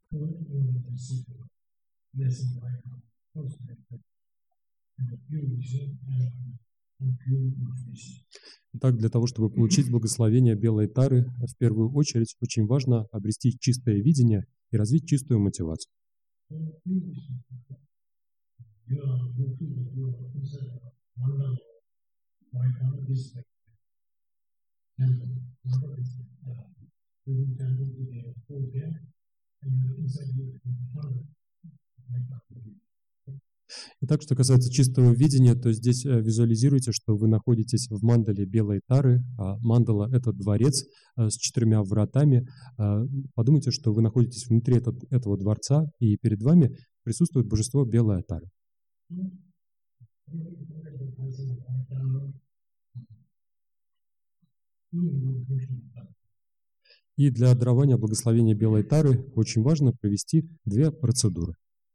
Итак, для того, чтобы получить благословение белой тары, в первую очередь очень важно обрести чистое видение и развить чистую мотивацию. Итак, что касается чистого видения, то здесь визуализируйте, что вы находитесь в мандале белой тары. Мандала — это дворец с 4 вратами. Подумайте, что вы находитесь внутри этого дворца, и перед вами присутствует божество белая тара. И для дарования благословения белой тары очень важно провести 2 процедуры.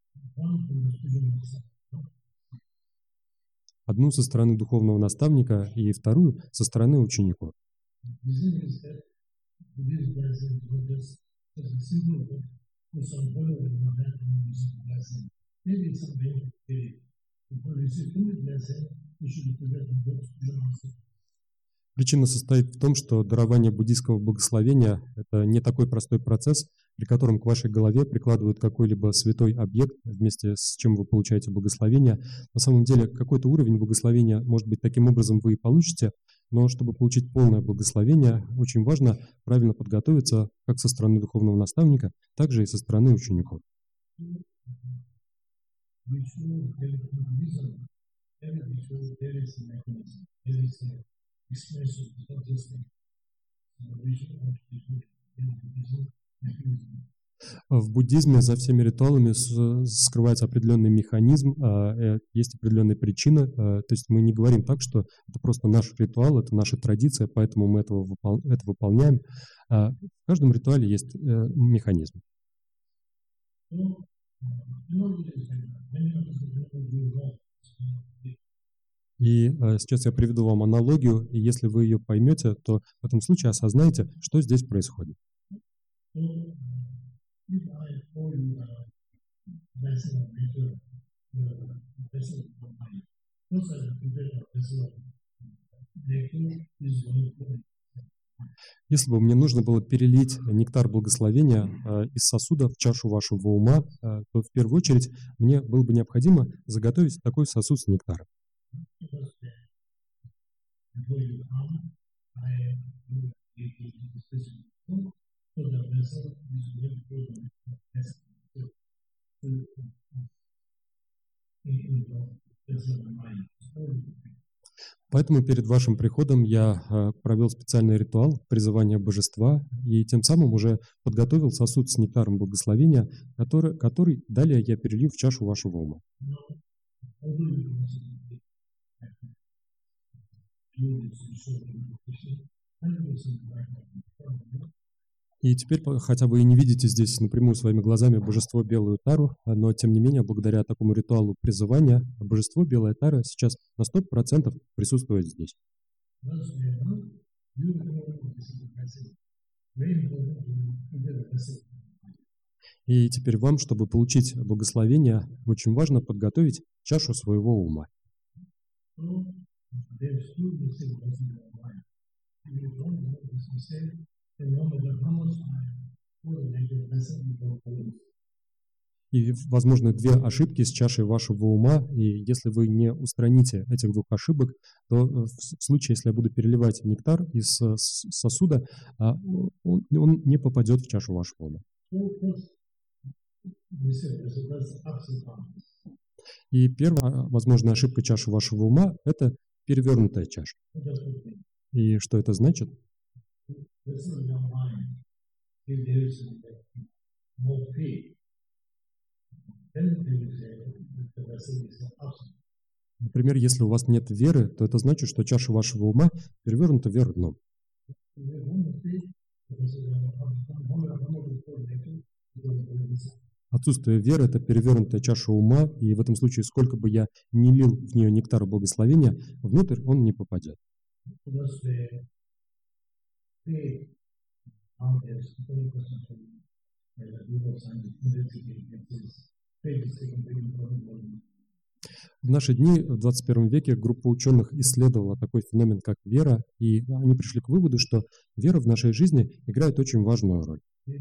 Одну со стороны духовного наставника и вторую со стороны учеников. Причина состоит в том, что дарование буддийского благословения — это не такой простой процесс, при котором к вашей голове прикладывают какой-либо святой объект, вместе с чем вы получаете благословение. На самом деле, какой-то уровень благословения, может быть, таким образом вы и получите, но чтобы получить полное благословение, очень важно правильно подготовиться как со стороны духовного наставника, так же и со стороны учеников. В буддизме за всеми ритуалами скрывается определенный механизм, есть определенные причины. То есть мы не говорим так, что это просто наш ритуал, это наша традиция, поэтому мы это выполняем. В каждом ритуале есть механизм. И сейчас я приведу вам аналогию, и если вы ее поймете, то в этом случае осознаете, что здесь происходит. Если бы мне нужно было перелить нектар благословения из сосуда в чашу вашего ума, то в первую очередь мне было бы необходимо заготовить такой сосуд с нектаром. Поэтому перед вашим приходом я провел специальный ритуал призывания божества и тем самым уже подготовил сосуд с нектаром благословения, который далее я перелью в чашу вашего ума. И теперь хотя вы и не видите здесь напрямую своими глазами божество белую тару, но тем не менее, благодаря такому ритуалу призывания, божество белая тара сейчас на 100% присутствует здесь. И теперь вам, чтобы получить благословение, очень важно подготовить чашу своего ума. И возможны 2 ошибки с чашей вашего ума, и если вы не устраните этих 2 ошибок, то в случае, если я буду переливать нектар из сосуда, он не попадет в чашу вашего ума. И первая возможная ошибка чаши вашего ума — это перевернутая чаша. И что это значит? Например, если у вас нет веры, то это значит, что чаша вашего ума перевернута вверх дном. Отсутствие веры — это перевернутая чаша ума, и в этом случае, сколько бы я ни лил в нее нектар благословения, внутрь он не попадет. В наши дни, в 21 веке, группа ученых исследовала такой феномен, как вера, и они пришли к выводу, что вера в нашей жизни играет очень важную роль.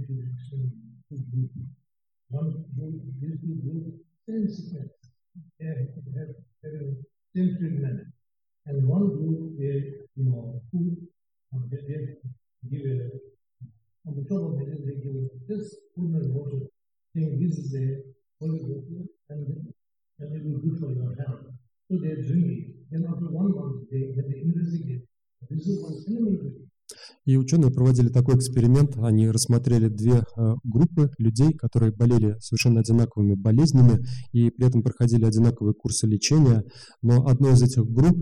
И ученые проводили такой эксперимент. Они рассмотрели две группы людей, которые болели совершенно одинаковыми болезнями и при этом проходили одинаковые курсы лечения. Но одной из этих групп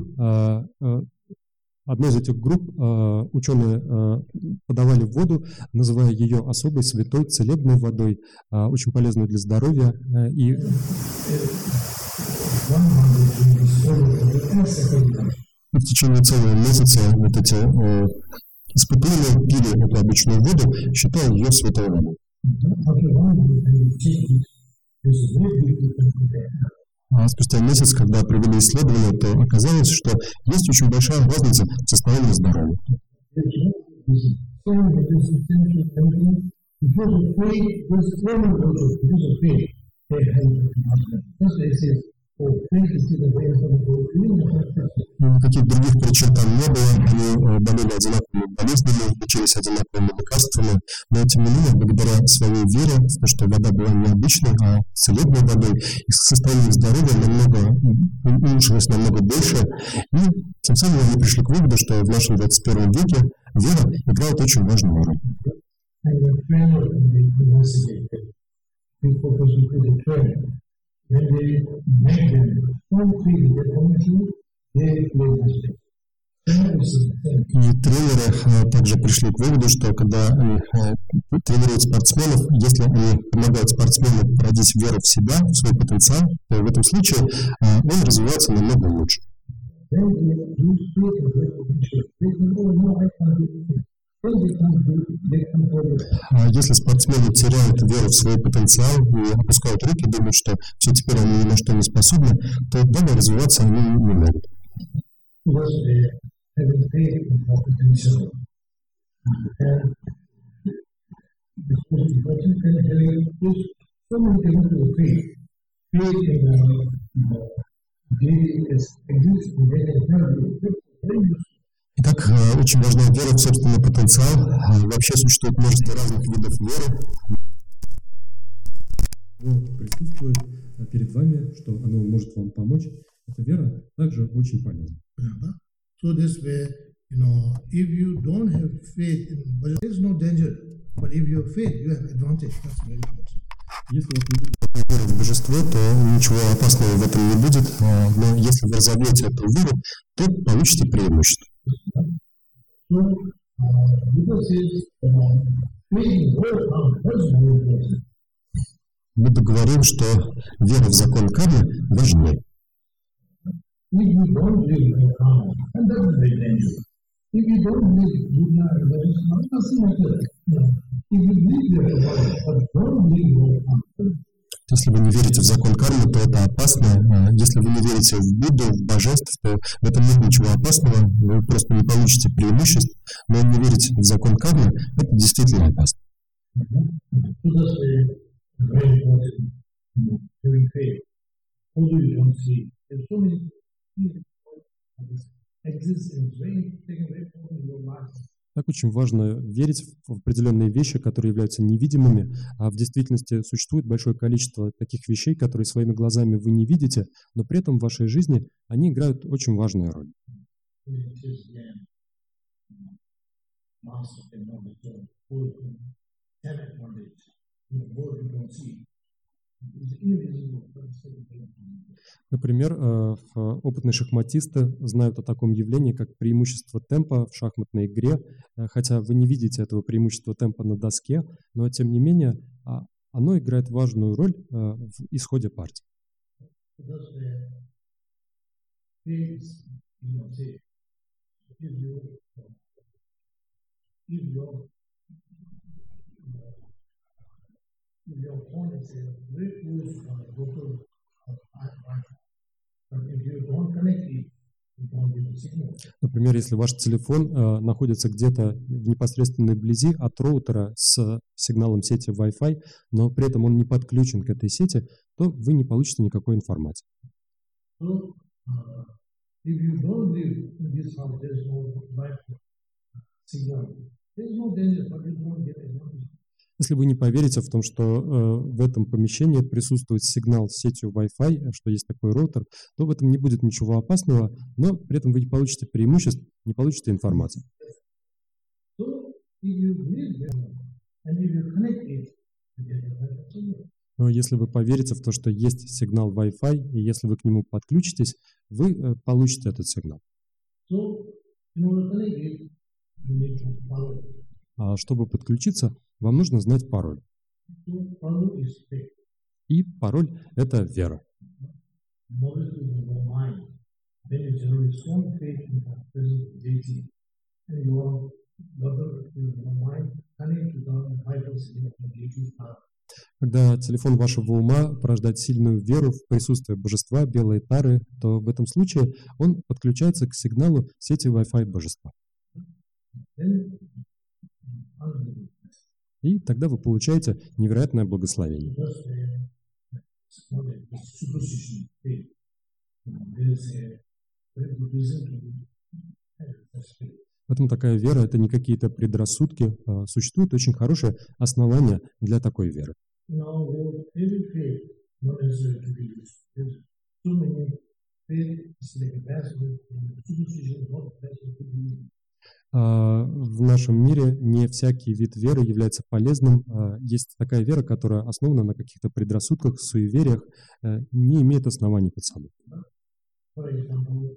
ученые подавали воду, называя ее особой святой целебной водой, очень полезной для здоровья. И в течение целого месяца вот эти испытуемые пили эту обычную воду, считая ее святой водой. А спустя месяц, когда провели исследование, то оказалось, что есть очень большая разница в состоянии здоровья. Никаких других причин там не было, они болели одинаковыми болезнями, лечились одинаковыми лекарствами, но тем не менее, благодаря своей вере, в то, что вода была не обычной, а целебной водой, их состояние здоровья улучшилось намного больше, и тем самым они пришли к выводу, что в нашем 21 веке вера играет очень важную роль. И тренеры также пришли к выводу, что когда они тренируют спортсменов, если они помогают спортсмену породить веру в себя, в свой потенциал, то в этом случае он развивается намного лучше. Если спортсмены теряют веру в свой потенциал и опускают руки, думают, что все, теперь они ни на что не способны, то далее развиваться они не могут. Итак, очень важна вера в собственный потенциал. Вообще существует множество разных видов веры. Вот присутствует перед вами, что оно может вам помочь. Эта вера также очень полезна. So this way, if you don't have faith, but there is no danger. But if you have faith, you have advantage. That's very important. Если у вас не будет веры в божество, то ничего опасного в этом не будет. Но если вы разовьете эту веру, то получите преимущество. Будда говорил, что вера в закон кармы важнее. Если вы не верите в закон кармы, то это опасно. Если вы не верите в Будду, в божеств, то в этом нет ничего опасного. Вы просто не получите преимуществ. Но не верить в закон кармы, это действительно опасно. Так очень важно верить в определенные вещи, которые являются невидимыми, а в действительности существует большое количество таких вещей, которые своими глазами вы не видите, но при этом в вашей жизни они играют очень важную роль. Например, опытные шахматисты знают о таком явлении, как преимущество темпа в шахматной игре, хотя вы не видите этого преимущества темпа на доске, но тем не менее оно играет важную роль в исходе партии. if your phone is very close to the local Wi-Fi, but if you don't connect it, you don't get the signal. Например, если ваш телефон находится где-то в непосредственной близи от роутера с сигналом сети Wi-Fi, но при этом он не подключен к этой сети, то вы не получите никакой информации. So, if you don't live in this house, there is no Wi-Fi signal. There is no danger, but you don't get advantage. Если вы не поверите в том, что в этом помещении присутствует сигнал с сетью Wi-Fi, что есть такой роутер, то в этом не будет ничего опасного, но при этом вы не получите преимуществ, не получите информации. So, if you live there, and if you connect it, you get the Wi-Fi signal. Но если вы поверите в то, что есть сигнал Wi-Fi, и если вы к нему подключитесь, вы получите этот сигнал. So, in order to connect it, you need to follow it. А чтобы подключиться, вам нужно знать пароль. So, follow is faith. И пароль – это вера. Knowledge is your mind. Then you generate strong faith in the presence of deity. And your brother is your mind, connect to the vital signal of deity's power. Когда телефон вашего ума порождает сильную веру в присутствие божества, белой тары, то в этом случае он подключается к сигналу сети Wi-Fi божества. Then, unbelievable. И тогда вы получаете невероятное благословение. That's not a superstition faith. There is a very good reason to have such faith. Поэтому такая вера – это не какие-то предрассудки. Существует очень хорошее основание для такой веры. Now, every faith not necessary to be used. There's too many faith is like a password, and superstition is not a password to be used. В нашем мире не всякий вид веры является полезным. Есть такая вера, которая основана на каких-то предрассудках, суевериях, не имеет оснований под собой. For example,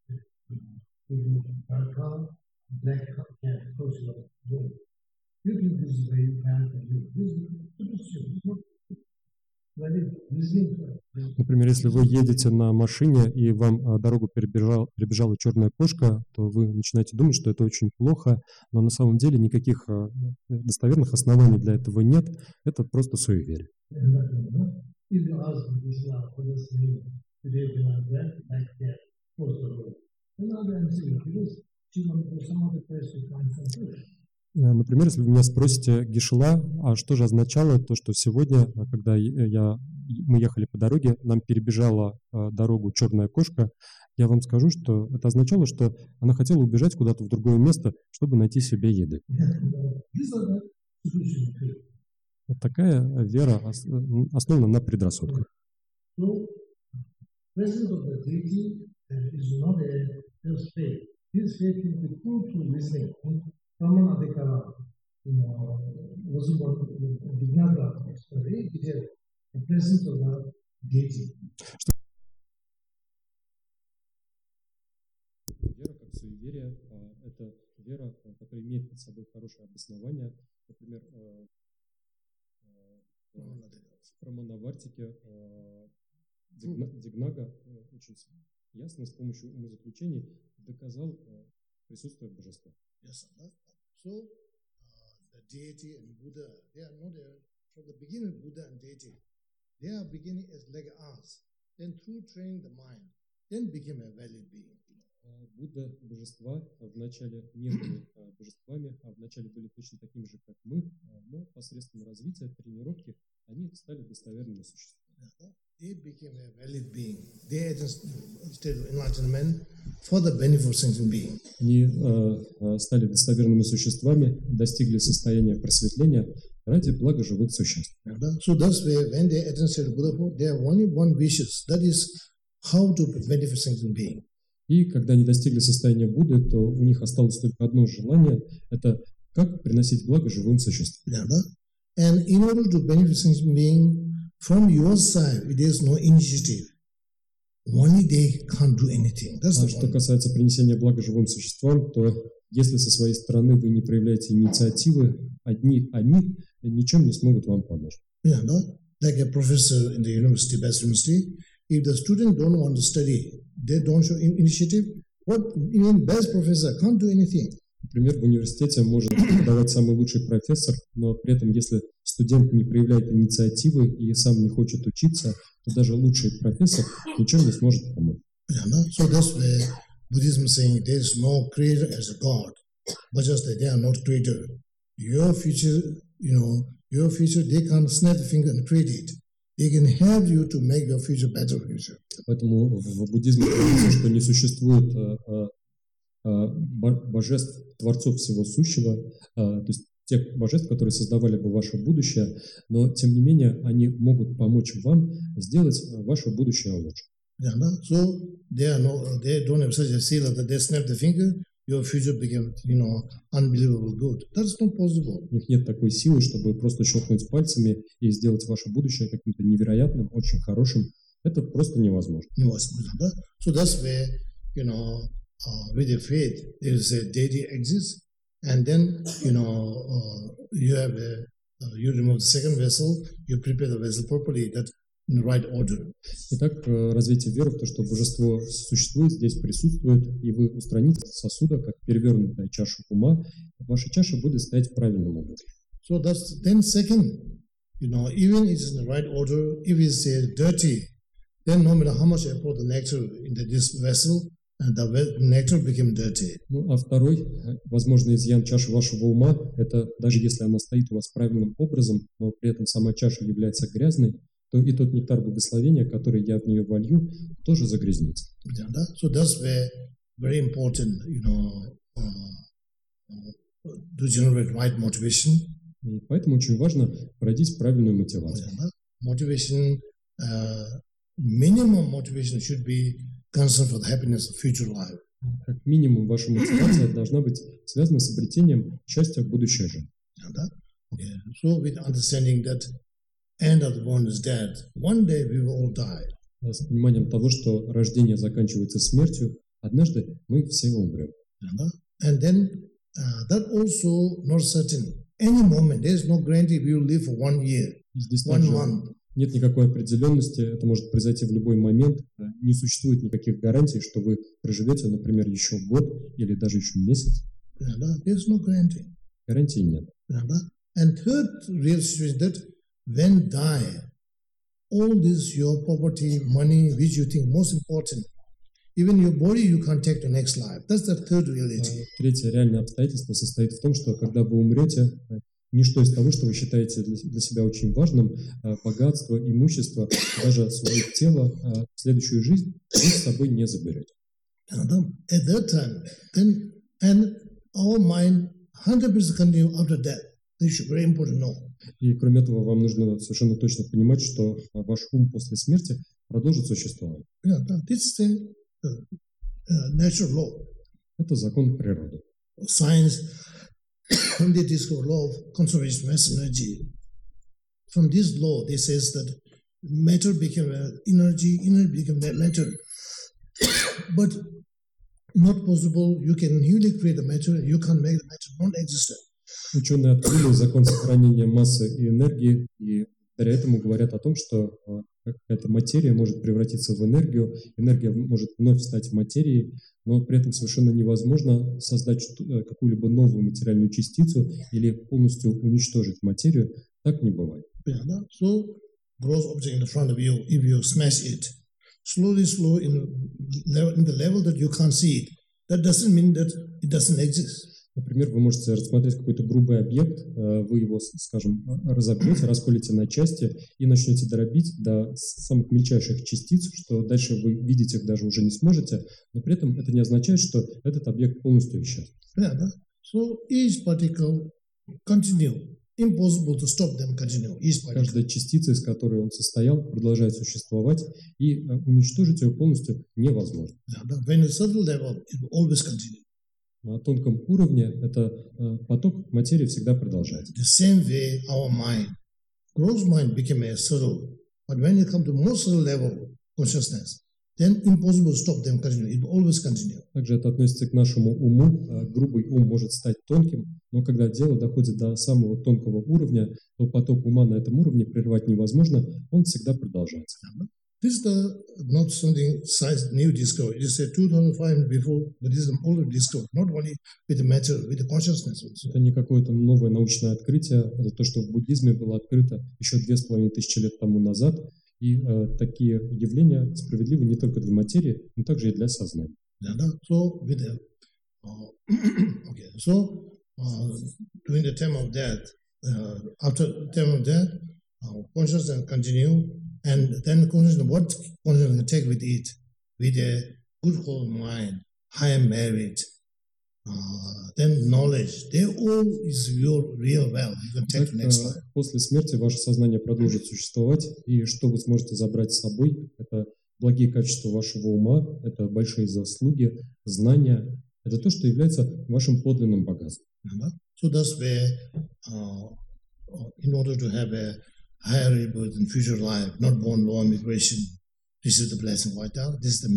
if you dark car, black car, close your door. You think this is very bad for you. This is superstition. That is reasoning for it. Например, если вы едете на машине и вам дорогу перебежала черная кошка, то вы начинаете думать, что это очень плохо, но на самом деле никаких достоверных оснований для этого нет. Это просто суеверие. And nothing, no? If you ask Islam, what does it mean? Today when I'm black, like that, close the door. Then I'll answer you, because she wants to go some other place to find some food. Например, если вы меня спросите, Гешела, а что же означало то, что сегодня, когда мы ехали по дороге, нам перебежала дорогу черная кошка, я вам скажу, что это означало, что она хотела убежать куда-то в другое место, чтобы найти себе еды. These are the superstition faith. Вот такая вера основана на предрассудках. So, presence of the deity is not a just faith. This faith is the proof to reasoning. Pramana Adhikara, was Vignaga, very detailed. The presence of the deity. Вера как суеверие – это вера, которая имеет под собой хорошее обоснование. Например, в Праманавартике Дигнага очень ясно с помощью умозаключений доказал присутствие божества. Yes, so the deity and Buddha, they are not from the beginning. Buddha and deity, they are beginning as like us. Then through training the mind, then became a valid being. Будда, божества вначале не были божествами, а вначале были точно такими же, как мы, но посредством развития, тренировки, они стали достоверными существами. They became a valid being. They just state of enlightenment for the benefit of sentient being. Они стали достоверными существами, достигли состояния просветления ради блага живых существ. So that's why when they attain state of Buddhahood, they have only one wishes. That is how to benefit sentient being. И когда они достигли состояния Будды, то у них осталось только одно желание – это как приносить благо живым существам. And in order to benefit sentient being, from your side, there is no initiative. Only they can't do anything. That's the Что касается принесения блага живым существам, то если со своей стороны вы не проявляете инициативы, одни они ничем не смогут вам помочь. Yeah, no? Like a professor in the university, best university, if the student don't want to study, they don't show initiative, what even best professor can't do anything. Например, в университете может преподавать самый лучший профессор, но при этом, если студент не проявляет инициативы и сам не хочет учиться, то даже лучший профессор ничем не сможет помочь. So that's where Buddhism is saying there is no creator as a God, but just that they are not creator. Your future, they can't snap the finger and create it. They can help you to make your future better future. Поэтому в буддизме говорится, что не существует божеств, творцов всего сущего, то есть тех божеств, которые создавали бы ваше будущее, но тем не менее они могут помочь вам сделать ваше будущее лучше. So they don't have such a sila that they snap the finger, your future became, unbelievable good. That's not possible. У них нет такой силы, чтобы просто щелкнуть пальцами и сделать ваше будущее каким-то невероятным, очень хорошим. Это просто невозможно. So that's where, with your faith, there is a deity exists, and then, you have you remove the second vessel, you prepare the vessel properly, that in the right order. Итак, развитие веры в то, что божество существует, здесь присутствует, и вы устраните сосуда, как перевернутая чаша ума, ваша чаша будет стоять в правильном образе. So that's then second, even it's in the right order, if it's dirty, then no matter how much I pour the nectar into this vessel, the nectar became dirty. Ну, а второй, возможно, изъян чаши вашего ума, это даже если она стоит у вас правильным образом, но при этом сама чаша является грязной, то и тот нектар благословения, который я в нее волью, тоже загрязнится. So that's where very important, to generate right motivation. И поэтому очень важно родить правильную мотивацию. Motivation, minimum motivation should be concern for the happiness of future life. Как минимум, ваша мотивация должна быть связана с обретением счастья в будущей жизни. So with understanding that end of the world is dead, one day we will all die. С пониманием того, что рождение заканчивается смертью, однажды мы все умрем. And then that also not certain. Any moment, there is no guarantee we will live for 1 year, Здесь 1 month. Нет никакой определенности, это может произойти в любой момент. Не существует никаких гарантий, что вы проживете, например, еще год или даже еще месяц. There's no guarantee. Гарантий нет. And third real situation that when die, all this your property, money, which you think most important, even your body you can't take to next life. That's the third reality. Третье реальное обстоятельство состоит в том, что когда вы умрете, ничто из того, что вы считаете для себя очень важным, богатство, имущество, даже свое тело, в следующую жизнь вы с собой не заберете. At that time, then and our mind 100% continue after death. This is very important to know. И кроме этого, вам нужно совершенно точно понимать, что ваш ум после смерти продолжит существовать. This is the natural law. Это закон природы. Science, they discover law of conservation of mass energy. From this law, they says that matter became energy, energy became matter. But not possible. You can newly create the matter. You can't make the matter non-existent. Ученые открыли закон сохранения массы и энергии, и благодаря этому говорят о том, что какая-то материя может превратиться в энергию, энергия может вновь стать материей, но при этом совершенно невозможно создать какую-либо новую материальную частицу или полностью уничтожить материю. Так не бывает. So, gross object in the front of you, if you smash it, slowly in the level that you can't see it, that doesn't mean that it doesn't exist. Например, вы можете рассмотреть какой-то грубый объект, вы его, скажем, разобьете, расколите на части и начнете дробить до самых мельчайших частиц, что дальше вы видеть их даже уже не сможете, но при этом это не означает, что этот объект полностью исчез. So each particle continue. Impossible to stop them continue. Каждая частица, из которой он состоял, продолжает существовать, и уничтожить ее полностью невозможно. When a certain level, it will always continue. На тонком уровне это поток материи всегда продолжается. The same way our mind, gross mind became a subtle, but when you come to more subtle level consciousness, then impossible to stop them continue. It will always continue. Также это относится к нашему уму. Грубый ум может стать тонким, но когда дело доходит до самого тонкого уровня, то поток ума на этом уровне прервать невозможно, он всегда продолжается. This is not something science new discovery. It is 2005 before Buddhism already discovered, not only with the matter, with the consciousness also. Это не какое-то новое научное открытие, это то, что в буддизме было открыто еще 2500 лет тому назад, и такие явления справедливы не только для материи, но также и для сознания. So, with the, during the time of death, after the time of death, consciousness continue. And then consciousness, what consciousness can take with it, with a good whole mind, high merit, then knowledge, they all is your real wealth. You can take to next life. После смерти ваше сознание продолжит существовать, и что вы сможете забрать с собой, это благие качества вашего ума, это большие заслуги, знания, это то, что является вашим подлинным богатством. So that's where, in order to have a higher rebirth in future life, not born lower migration, this is the blessing of Vaidara. This is the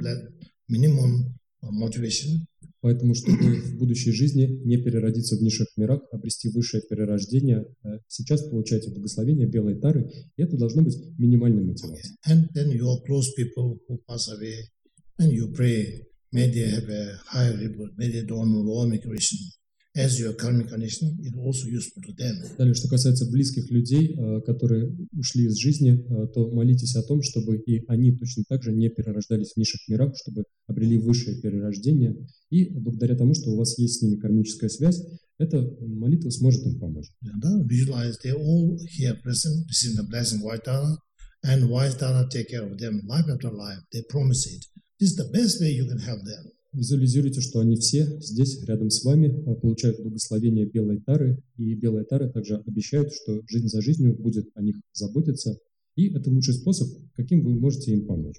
minimum motivation. Поэтому, чтобы в будущей жизни не переродиться в низших мирах, обрести высшее перерождение, сейчас получаете благословение белой тары, и это должно быть минимальной мотивацией. And then your close people who pass away, and you pray, may they have a higher rebirth, may they don't lower migration. As your karmic condition, it also useful to them. Далее, что касается близких людей, которые ушли из жизни, то молитесь о том, чтобы и они точно так же не перерождались в низших мирах, чтобы обрели высшее перерождение. И благодаря тому, что у вас есть с ними кармическая связь, эта молитва сможет им помочь. Visualize they all here present, receiving the blessing of Vaidara, and Vaidara take care of them life after life. They promise it. This is the best way you can help them. Визуализируйте, что они все здесь, рядом с вами, получают благословение белой тары, и белая тара также обещает, что жизнь за жизнью будет о них заботиться, и это лучший способ, каким вы можете им помочь.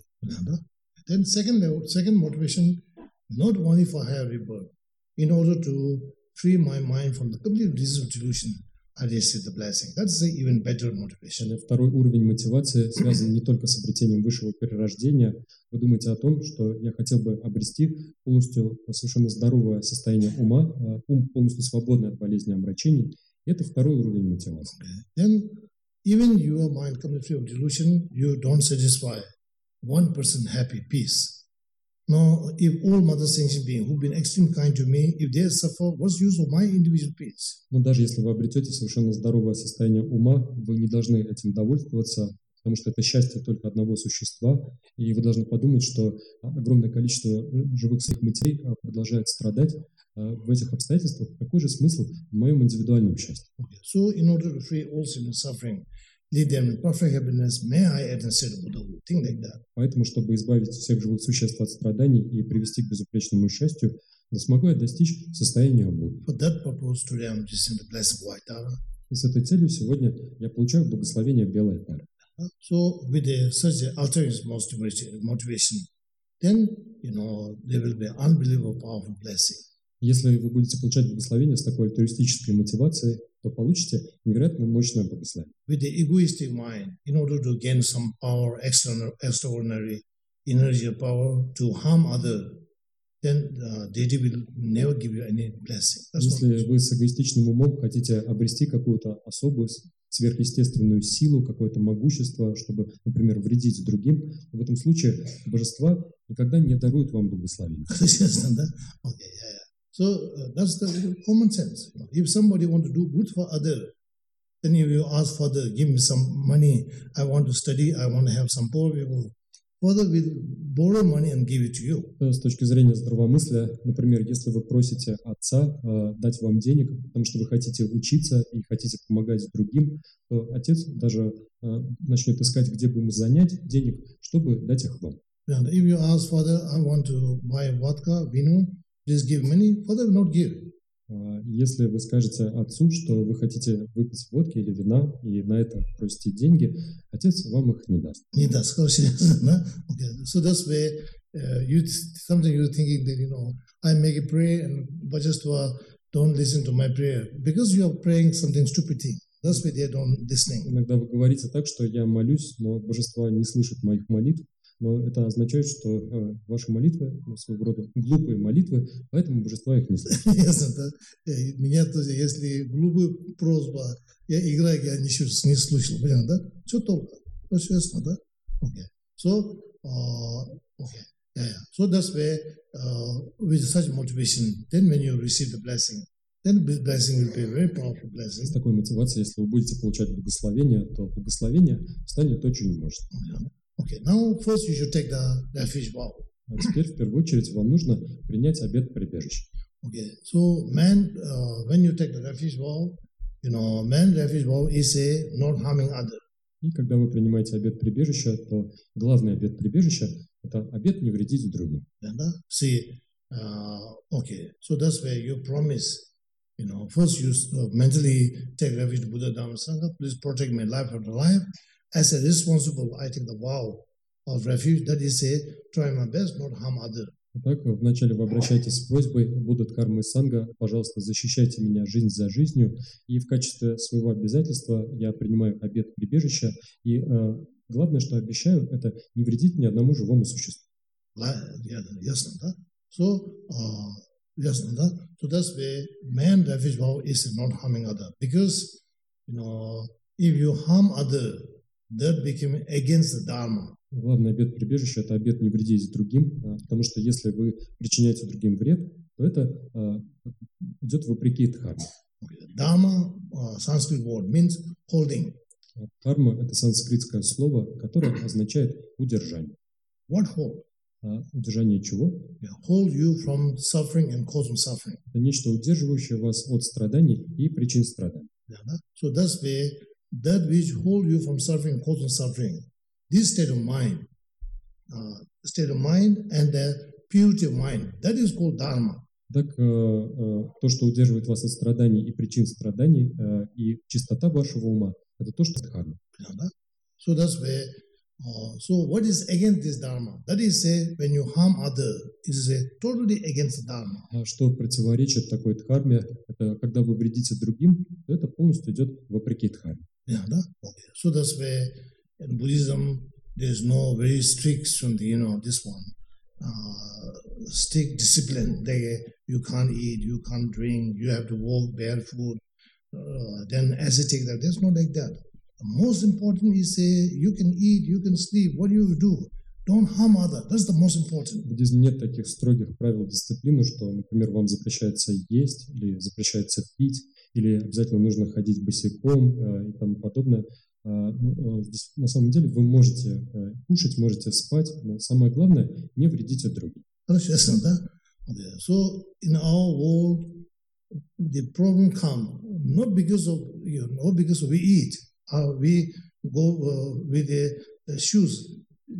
Then second motivation, not only for higher rebirth, in order to free my mind from the complete disease of delusion, I receive the blessing. That's the even better motivation. Второй уровень мотивации связан не только с обретением высшего перерождения. Вы думаете о том, что я хотел бы обрести полностью совершенно здоровое состояние ума, ум полностью свободный от болезней и омрачений. И это второй уровень мотивации. Then, even your mind comes free of delusion, you don't satisfy 1% happy, peace. Now, if all mother sentient beings who've been extremely kind to me, if they suffer, what's the use of my individual peace? Но даже если вы обретете совершенно здоровое состояние ума, вы не должны этим довольствоваться, потому что это счастье только одного существа, и вы должны подумать, что огромное количество живых своих матерей продолжает страдать. В этих обстоятельствах какой же смысл в моем индивидуальном счастье? So, in order to free all sin and suffering, lead them in perfect happiness, may I attain state of Buddhahood, think like that. Поэтому, чтобы избавить всех живых существ от страданий и привести к безупречному счастью, да смогу я достичь состояния Будды. For that purpose, today I'm receiving the blessing of Vaidara. И с этой целью сегодня я получаю благословение белой тары. So, with such an alternate motivation, then, there will be unbelievable powerful blessing. Если вы будете получать благословение с такой альтруистической мотивацией, то получите невероятно мощное благословение. With the egoistic mind, in order to gain some power, extraordinary energy or power to harm others, then deity will never give you any blessing. Если вы с эгоистичным умом хотите обрести какую-то особую сверхъестественную силу, какое-то могущество, чтобы, например, вредить другим, в этом случае божества никогда не даруют вам благословение. So that's the common sense. If somebody wants to do good for others, then if you ask Father, give me some money, I want to study, I want to have some poor people, Father will borrow money and give it to you. С точки зрения здравомыслия, например, если вы просите отца дать вам денег, потому что вы хотите учиться и хотите помогать другим, то отец даже начнет искать, где бы ему занять денег, чтобы дать их вам. And if you ask Father, I want to buy vodka, vino, please give money, Father will not give. Если вы скажете отцу, что вы хотите выпить водки или вина, и на это просите деньги, отец вам их не даст. Не даст, okay. So that's why something you're thinking that, I make a prayer and Bhajastva don't listen to my prayer. Because you are praying something stupid thing. That's why they don't listening. Иногда вы говорите так, что я молюсь, но божества не слышат моих молитв. Но это означает, что ваши молитвы, своего рода глупые молитвы, поэтому божества их не слышат. Ясно, да? Меня тоже, если глупая просьба, я играю, я ничего не слышал, понятно, да? Все только, все ясно, да? Okay. So, okay. Yeah. So that's where, with such motivation, then when you receive the blessing, then the blessing will be a very powerful blessing. С такой мотивацией, если вы будете получать благословение, то благословение станет очень мощным. Okay. Now, first you should take the refuge vow. А теперь, в первую очередь, вам нужно принять обет прибежища. Okay. So, man, when you take the refuge vow, man refuge vow is a not harming other. И когда вы принимаете обет прибежища, то главный обет прибежища – это обет не вредить другим. See, okay, so that's where you promise, first you mentally take refuge Buddha Dhamma Sangha, please protect my life after life. As a responsible, I take the vow of refuge, that is say, try my best, not harm others. Итак, вначале вы обращаетесь с просьбой Будда Дхармы и Санга, пожалуйста, защищайте меня жизнь за жизнью, и в качестве своего обязательства я принимаю обет прибежища, и главное, что обещаю, это не вредить ни одному живому существу. Ясно, да? So that's why man refuge vow is not harming other, because if you harm other, that became against the Dharma. Главный обет прибежища – это обет не вредить другим, потому что если вы причиняете другим вред, то это идет вопреки дхарме. Dharma, Sanskrit word, means holding. Дхарма – это санскритское слово, которое означает удержание. What hold? Удержание чего? Hold you from suffering and causing suffering. Это нечто, удерживающее вас от страданий и причин страданий. So that's why that which hold you from suffering, causing suffering. This state of mind and the purity of mind, that is called dharma. Так, то, что удерживает вас от страданий и причин страданий, и чистота вашего ума, это то, что дхарма. So that's where, so what is against this dharma? That is say, when you harm other, it is totally against the dharma. Что противоречит такой дхарме, это когда вы вредите другим, то это полностью идет вопреки дхарме. Okay. So that's where in Buddhism, there is no very strict, this one, strict discipline. You can't eat, you can't drink, you have to walk barefoot, then ascetic. There's not like that. The most important is you can eat, you can sleep. What do you do? Don't harm others. That's the most important. В буддизме нет таких строгих правил дисциплины, что, например, вам запрещается есть или запрещается пить, или обязательно нужно ходить босиком и тому подобное. Здесь, на самом деле, вы можете кушать, можете спать, но самое главное, не вредите другим. Ясно, да? So, in our world, the problem comes not because of, because we eat, we go with the shoes,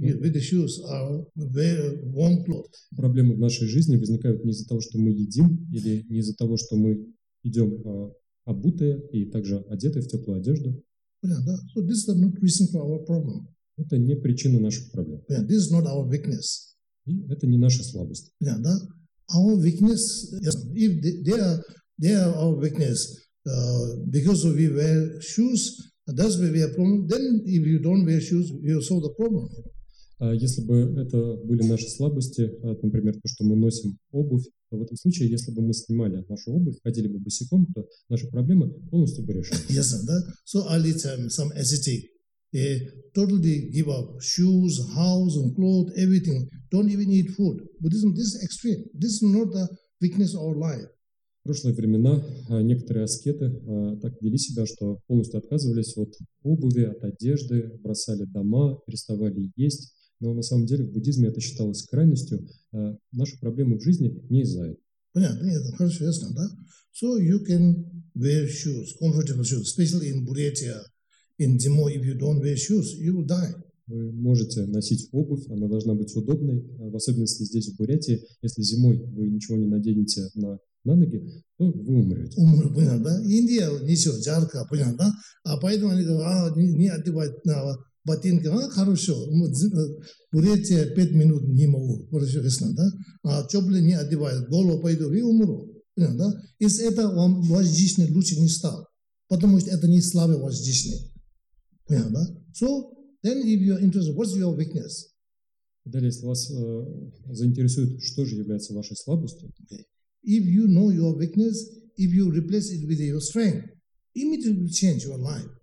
wear warm clothes. Проблемы в нашей жизни возникают не из-за того, что мы едим, или не из-за того, что мы идем обутые и также одетые в теплую одежду. So this is not reason for our problem. Это не причина наших проблем. This is not our weakness. И это не наша слабость. Our weakness, if they are our weakness, because we wear shoes, that's where we have problem. Then if you don't wear shoes, you solve the problem. Если бы это были наши слабости, например, то, что мы носим обувь, то в этом случае, если бы мы снимали нашу обувь, ходили бы босиком, то наши проблемы полностью бы решились. Yes, so early time, some ascetic, they totally give up shoes, house, and clothes, everything. Don't even eat food. Buddhism, this is extreme. This is not the weakness of our life. В прошлые времена некоторые аскеты так вели себя, что полностью отказывались от обуви, от одежды, бросали дома, переставали есть. Но на самом деле в буддизме это считалось крайностью. Наши проблемы в жизни не из-за этого. Понятно, хорошо, ясно, да? So you can wear shoes, comfortable shoes, especially in Buryatia, in Jimo, if you don't wear shoes, you will die. Вы можете носить обувь, она должна быть удобной, в особенности здесь, в Бурятии. Если зимой вы ничего не наденете на ноги, то вы умрете. Понятно, да? Индия, ничего, жарко, понятно, да? А поэтому они говорят, не одевать ботинки, хорошо, Бурятия 5 минут не могу, хорошо, ясно, да? А теплые не одевают, голову пойду и умру, понятно, да? Из этого вам ваш жизнь лучше не стал, потому что это не слабый ваш жизнь, понятно, да? So, then if you are interested, what's your weakness? Далее, если вас заинтересует, что же является вашей слабостью, if you know your weakness, if you replace it with your strength, immediately change your life.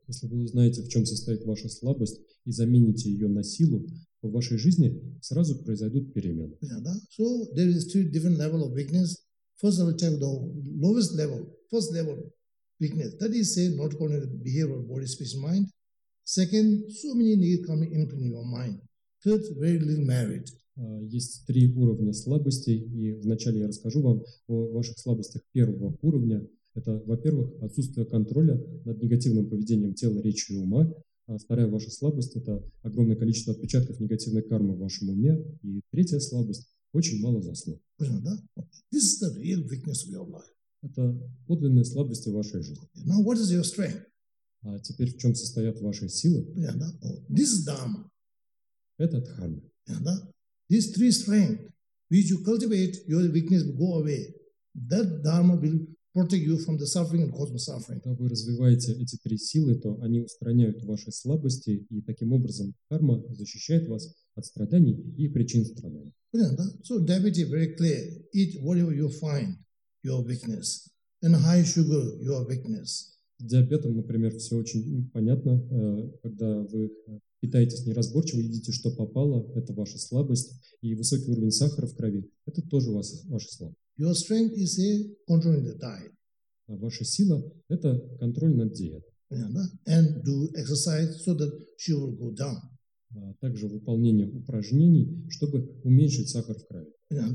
Если вы узнаете, в чем состоит ваша слабость, и замените ее на силу, то в вашей жизни сразу произойдут перемены. So there is two different level of weakness. First, I will check the lowest level, first level weakness. That is, say, not cognitive behavior, body, speech, mind. Second, so many negative coming into your mind. Third, very little merit. Есть 3 уровня слабостей, и вначале я расскажу вам о ваших слабостях первого уровня. Это, во-первых, отсутствие контроля над негативным поведением тела, речи и ума. Вторая ваша слабость – это огромное количество отпечатков негативной кармы в вашем уме. И третья слабость – очень мало заслуг. This is the real weakness of your life. Это подлинные слабости вашей жизни. Now, what is your strength? А теперь в чем состоят ваши силы? This is Dharma. Это дхарма. These 3 strengths, which you cultivate, your weakness will go away. That Dharma will protect you from the suffering and cosmic suffering. Когда вы развиваете эти 3 силы, то они устраняют ваши слабости, и таким образом карма защищает вас от страданий и причин страданий. So diabetes very clear. Eat whatever you find, your weakness. And high sugar, your weakness. С диабетом, например, все очень понятно. Когда вы питаетесь неразборчиво, едите, что попало, это ваша слабость. И высокий уровень сахара в крови – это тоже ваша слабость. Your strength is a controlling the diet. А ваша сила – это контроль над диетой. And do exercise so that sugar will go down. А также выполнение упражнений, чтобы уменьшить сахар в крови.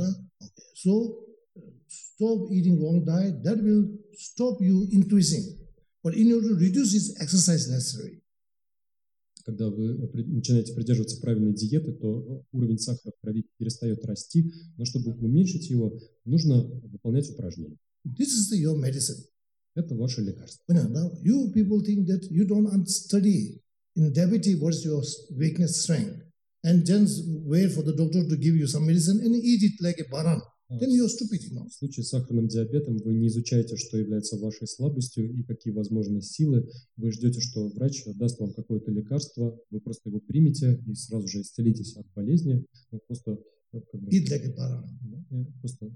So stop eating wrong diet. That will stop you increasing. But in order to reduce it, exercise necessary. Когда вы начинаете придерживаться правильной диеты, то уровень сахара в крови перестает расти, но чтобы уменьшить его, нужно выполнять упражнения. This is your medicine. Это ваше лекарство. You people think that you don't study in diabetes what is your weakness, strength, and just wait for the doctor to give you some medicine and eat it like a baran. Then you're stupid, В случае с сахарным диабетом вы не изучаете, что является вашей слабостью и какие возможны силы. Вы ждете, что врач даст вам какое-то лекарство, вы просто его примете и сразу же исцелитесь от болезни. Вы просто, eat like a baran. Просто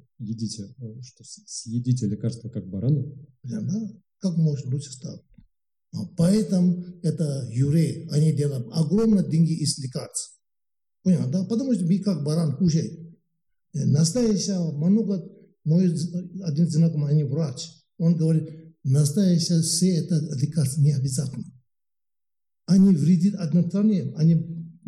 съедите лекарство как бараны. Как можно лучше стать? Поэтому это евреи, они делают огромные деньги из лекарств. Понятно, да? Потому что мы как баран кушаем. Настоящая, много, мой один знакомый, они врач, он говорит, настоящая все это лекарство не обязательно. Они вредят одной стране, они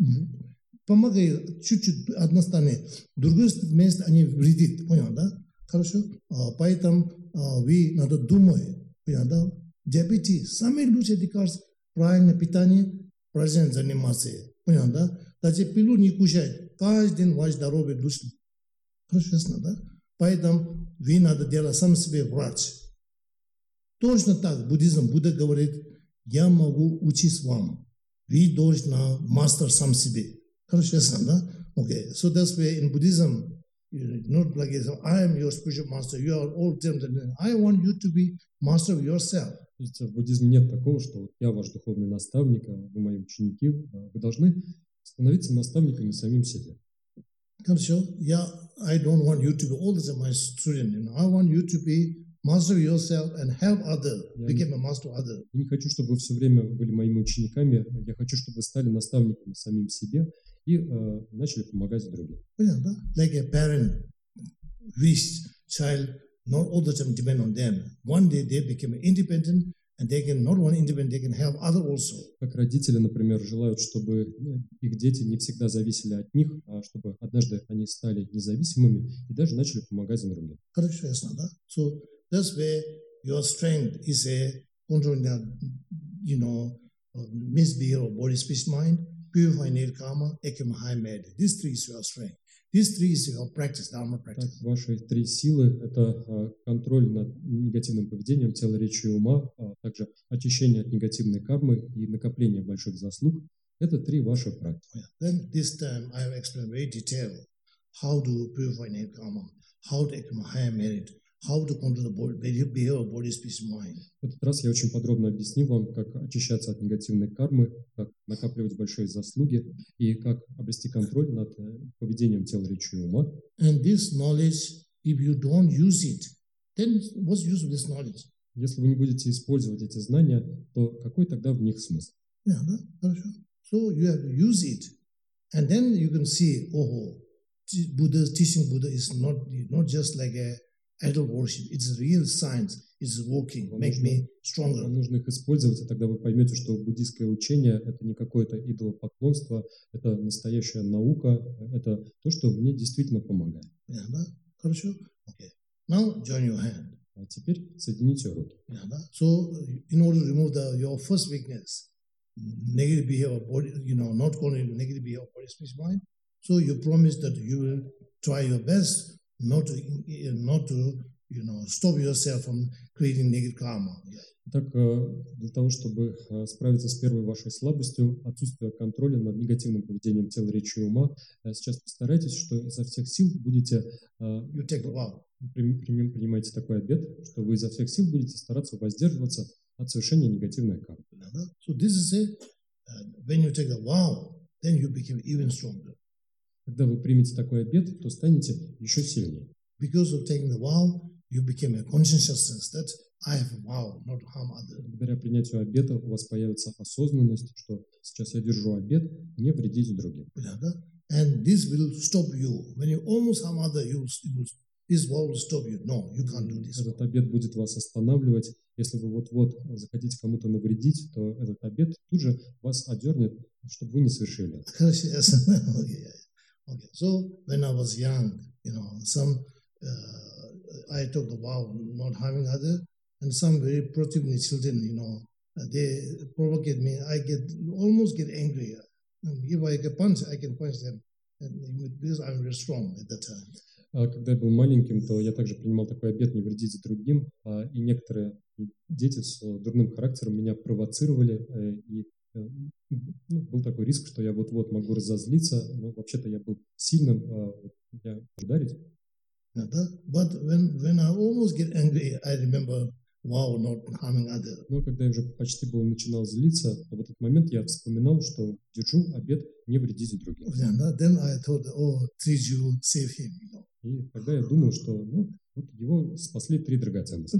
помогают чуть-чуть одной стране, в другой месте они вредят, понял, да? Хорошо? Поэтому вы надо думать, понял, да? Диабетес, самые лучшие лекарства, правильное питание, правильно заниматься, понял, да? Даже пилу не кушать, каждый день ваш здоровье лучше. Хорошо, ясно, да? Поэтому вы надо делать сам себе врач. Точно так буддизм, Будда говорит, я могу учить вам. Вы должны мастер сам себе. Хорошо, ясно, да? Okay, so that's why in Buddhism, not like I am your spiritual master, you are all different. I want you to be master of yourself. То есть в буддизме нет такого, что я ваш духовный наставник, вы мои ученики. Вы должны становиться наставниками самим себе. Хорошо, I don't want you to be all the time my student. I want you to be master of yourself and help others, become a master of others. Я не хочу, чтобы вы все время были моими учениками. Я хочу, чтобы вы стали наставниками самим себе и начали помогать другим. Like a parent wish child not all the time depend on them. One day they become independent. And they can not only independent, they can help others also. Как родители, например, желают, чтобы их дети не всегда зависели от них, а чтобы однажды они стали независимыми и даже начали помогать другим. Хорошо, ясно, да? So that's where your strength is a controlling that, misbehavior of body, speech, mind, purifying need karma, ekam high med. These 3 is your strength. These 3 is your practice, dharma practice. Так, ваши 3 силы – это контроль над негативным поведением тела, речи и ума, а также очищение от негативной кармы и накопление больших заслуг. Это 3 ваши практики. Then this time I have explained very detailed how to purify need karma, how to ekam high merit, how to control the body, behavior of body, speech, mind. В этот раз я очень подробно объяснил вам, как очищаться от негативной кармы, как накапливать большие заслуги и как обрести контроль над поведением тела, речи и ума. And this knowledge, if you don't use it, then what's the use of this knowledge? Если вы не будете использовать эти знания, то какой тогда в них смысл? Yeah, да? Хорошо. So you have to use it, and then you can see, oh, Buddha's teaching Buddha is not just like a idol worship. It's real science. It's working, make me stronger. Вам нужно их использовать, и тогда вы поймете, что буддийское учение – это не какое-то идолопоклонство, это настоящая наука, это то, что мне действительно помогает. Yeah, да? Хорошо? Okay. Now join your hand. А теперь соедините руки. Yeah, да? So in order to remove your first weakness, negative behavior, body, not only negative behavior, body, speech, mind. So you promise that you will try your best not to stop yourself from creating negative karma. Так, для того, чтобы справиться с первой вашей слабостью, отсутствие контроля над негативным поведением тела, речи и ума, сейчас постарайтесь, что изо всех сил будете принимаете такой обет, что вы изо всех сил будете стараться воздерживаться от совершения негативной кармы. So this is when you take a vow, then you become even stronger. Когда вы примете такой обет, то станете еще сильнее. Because of taking the vow, you become a consciousness that I have a vow not to harm others. Благодаря принятию обета у вас появится осознанность, что сейчас я держу обет не вредить другим. And this will stop you. When you almost harm others, this vow will stop you. No, you can't do this. Этот обет будет вас останавливать. Если вы вот-вот захотите кому-то навредить, то этот обет тут же вас одернет, чтобы вы не совершили это. Okay. So when I was young, I took the vow not harming others, and some very protective children, they provocate me. I almost get angry. If I get punched, I can punch them, because I'm very strong at that time. Когда я был маленьким, то я также принимал такой обет не вредить другим, и некоторые дети с дурным характером меня провоцировали, и был такой риск, что я вот-вот могу разозлиться, но вообще-то я был сильным, я ударить. But when I almost get angry, I remember vow not harming others. Но когда я уже почти начинал злиться, то в этот момент я вспоминал, что держу обет не вредить другим. Then I thought, Triju save him. И тогда я думал, что вот его спасли 3 драгоценности.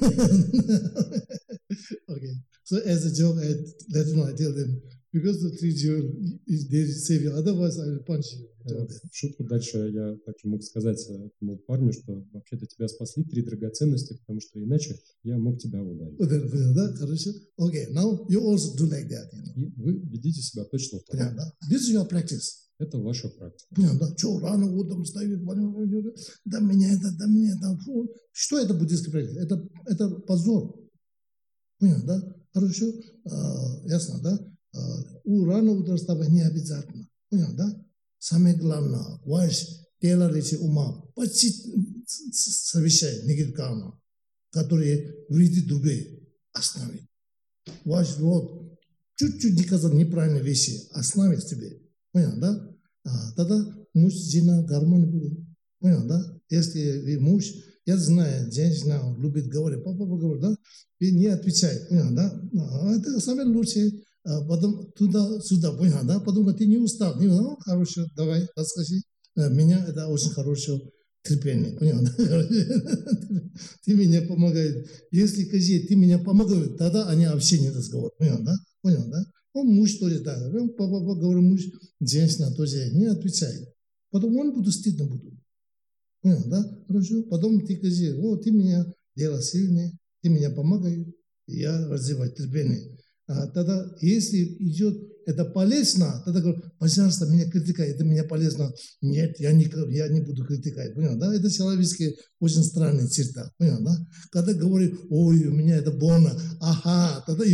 Okay. So as a joke, I tell them, because the 3 jewels, they save you, otherwise I will punch you. В шутку дальше я также мог сказать этому парню, что вообще-то тебя спасли 3 драгоценности, потому что иначе я мог тебя ударить. Okay, now you also do like that. И вы ведите себя точно так. This is your practice. Это ваша практика. Что рано утром встают, да меня это. Что это буддийская практика? Это позор. Понял, да? Хорошо? Ясно, да? Рано утром вставать не обязательно. Понял, да? Самое главное, ваш тело, речи, ума почти совещает негатив карма, которые вредит другие, остановит. Ваш род чуть-чуть не сказал неправильные вещи, остановит тебе. Понял, да? Тогда муж, жена, гармония будут. Понял, да? Если вы муж, я знаю, женщина любит говорить, папа говорит, да? И не отвечает, понял, да? Это самое лучшее. Потом туда-сюда, понял, да? Потом ты не устал, хорошо, давай, расскажи. Меня это очень хорошее терпение, понял, да? Ты меня помогаешь. Если скажи, ты меня помогаешь, тогда они вообще не разговор, понял, да? Понял, да? Муж тоже так, папа говорит, муж, женщина тоже не отвечает. Потом он будет стыдно будет. Понял, да? Хорошо? Потом ты скажи, ты меня делал сильнее, ты меня помогаешь, я развиваю терпение. Тогда, если идет это полезно, тогда говорю, пожалуйста, меня критикай, это меня полезно. Нет, я не буду критиковать. Понял, да? Это человеческие очень странные черта. Понял, да? Когда говорит, ой, у меня это больно, тогда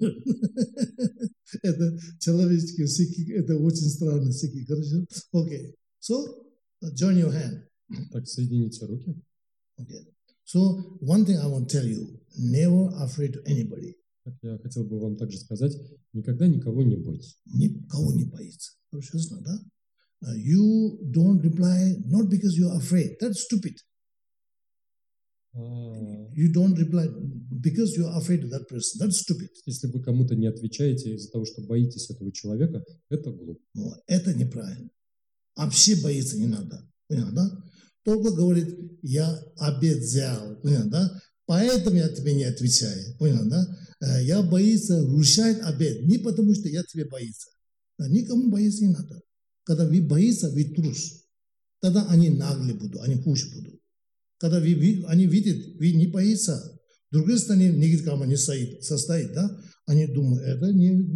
это человеческие всякие, это очень странные всякие. Хорошо? Окей. So, join your hand. Так, соедините руки. Okay. So, one thing I want to tell you, never afraid of anybody. Я хотел бы вам также сказать, никогда никого не бойтесь. Никого не боится. Хорошо, да? You don't reply not because you are afraid. That's stupid. You don't reply because you are afraid of that person. That's stupid. Если вы кому-то не отвечаете из-за того, что боитесь этого человека, это глупо. Но это неправильно. Вообще бояться не надо. Понял, да? Только говорит, я обед взял. Понял, да? Поэтому я тебе не отвечаю. Понял, да? Я боюсь нарушать обет. Не потому, что я тебе боюсь. Никому бояться не надо. Когда вы боитесь, вы трус. Тогда они наглые будут, они хуже будут. Когда они видят, вы не боитесь, с другой стороны, негрикама не состоит, да? Они думают, это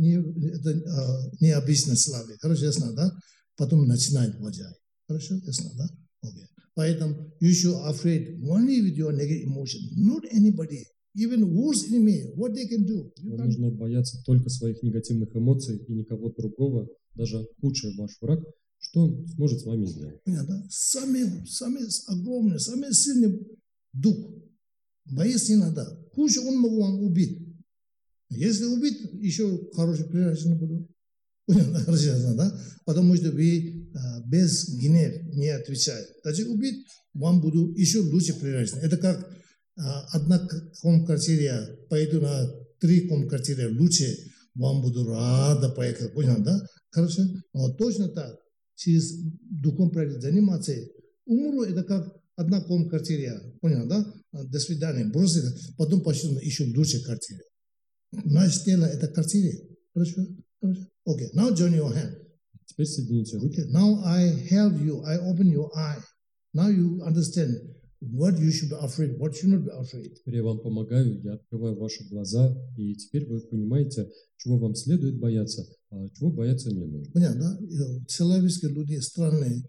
не обычный человек. Хорошо, ясно, да? Потом начинают воджать. Хорошо, ясно, да? Okay. Поэтому you should afraid only with your negative emotion, not anybody. Even worse enemy, what they can do. Вам нужно бояться только своих негативных эмоций и никого другого, даже худший ваш враг, что он сможет с вами сделать. Понятно? Самый огромный, самый сильный дух. Бояться не надо. Хуже он мог вам убить. Если убить, еще хороший приятель не буду. Понятно, да? Потому что вы без гнева не отвечаете. Даже убить, вам буду еще лучше приятель. Это как одна квартира, пойду на 3 квартиры лучше, вам буду рада поехать. Понятно, да? Хорошо? Вот точно так. Через духом заниматься. Умру это как одна квартира. Понятно, да? До свидания. Бросили, потом пошли на еще лучше квартиры. Наше тело это квартира. Хорошо? Okay, now join your hand. Теперь соедините руки. Okay, now I held you, I open your eye. Now you understand what you should be afraid, what should not be afraid. Теперь я вам помогаю, я открываю ваши глаза, и теперь вы понимаете, чего вам следует бояться, а чего бояться не нужно. Понятно, да? Человеческие люди странные.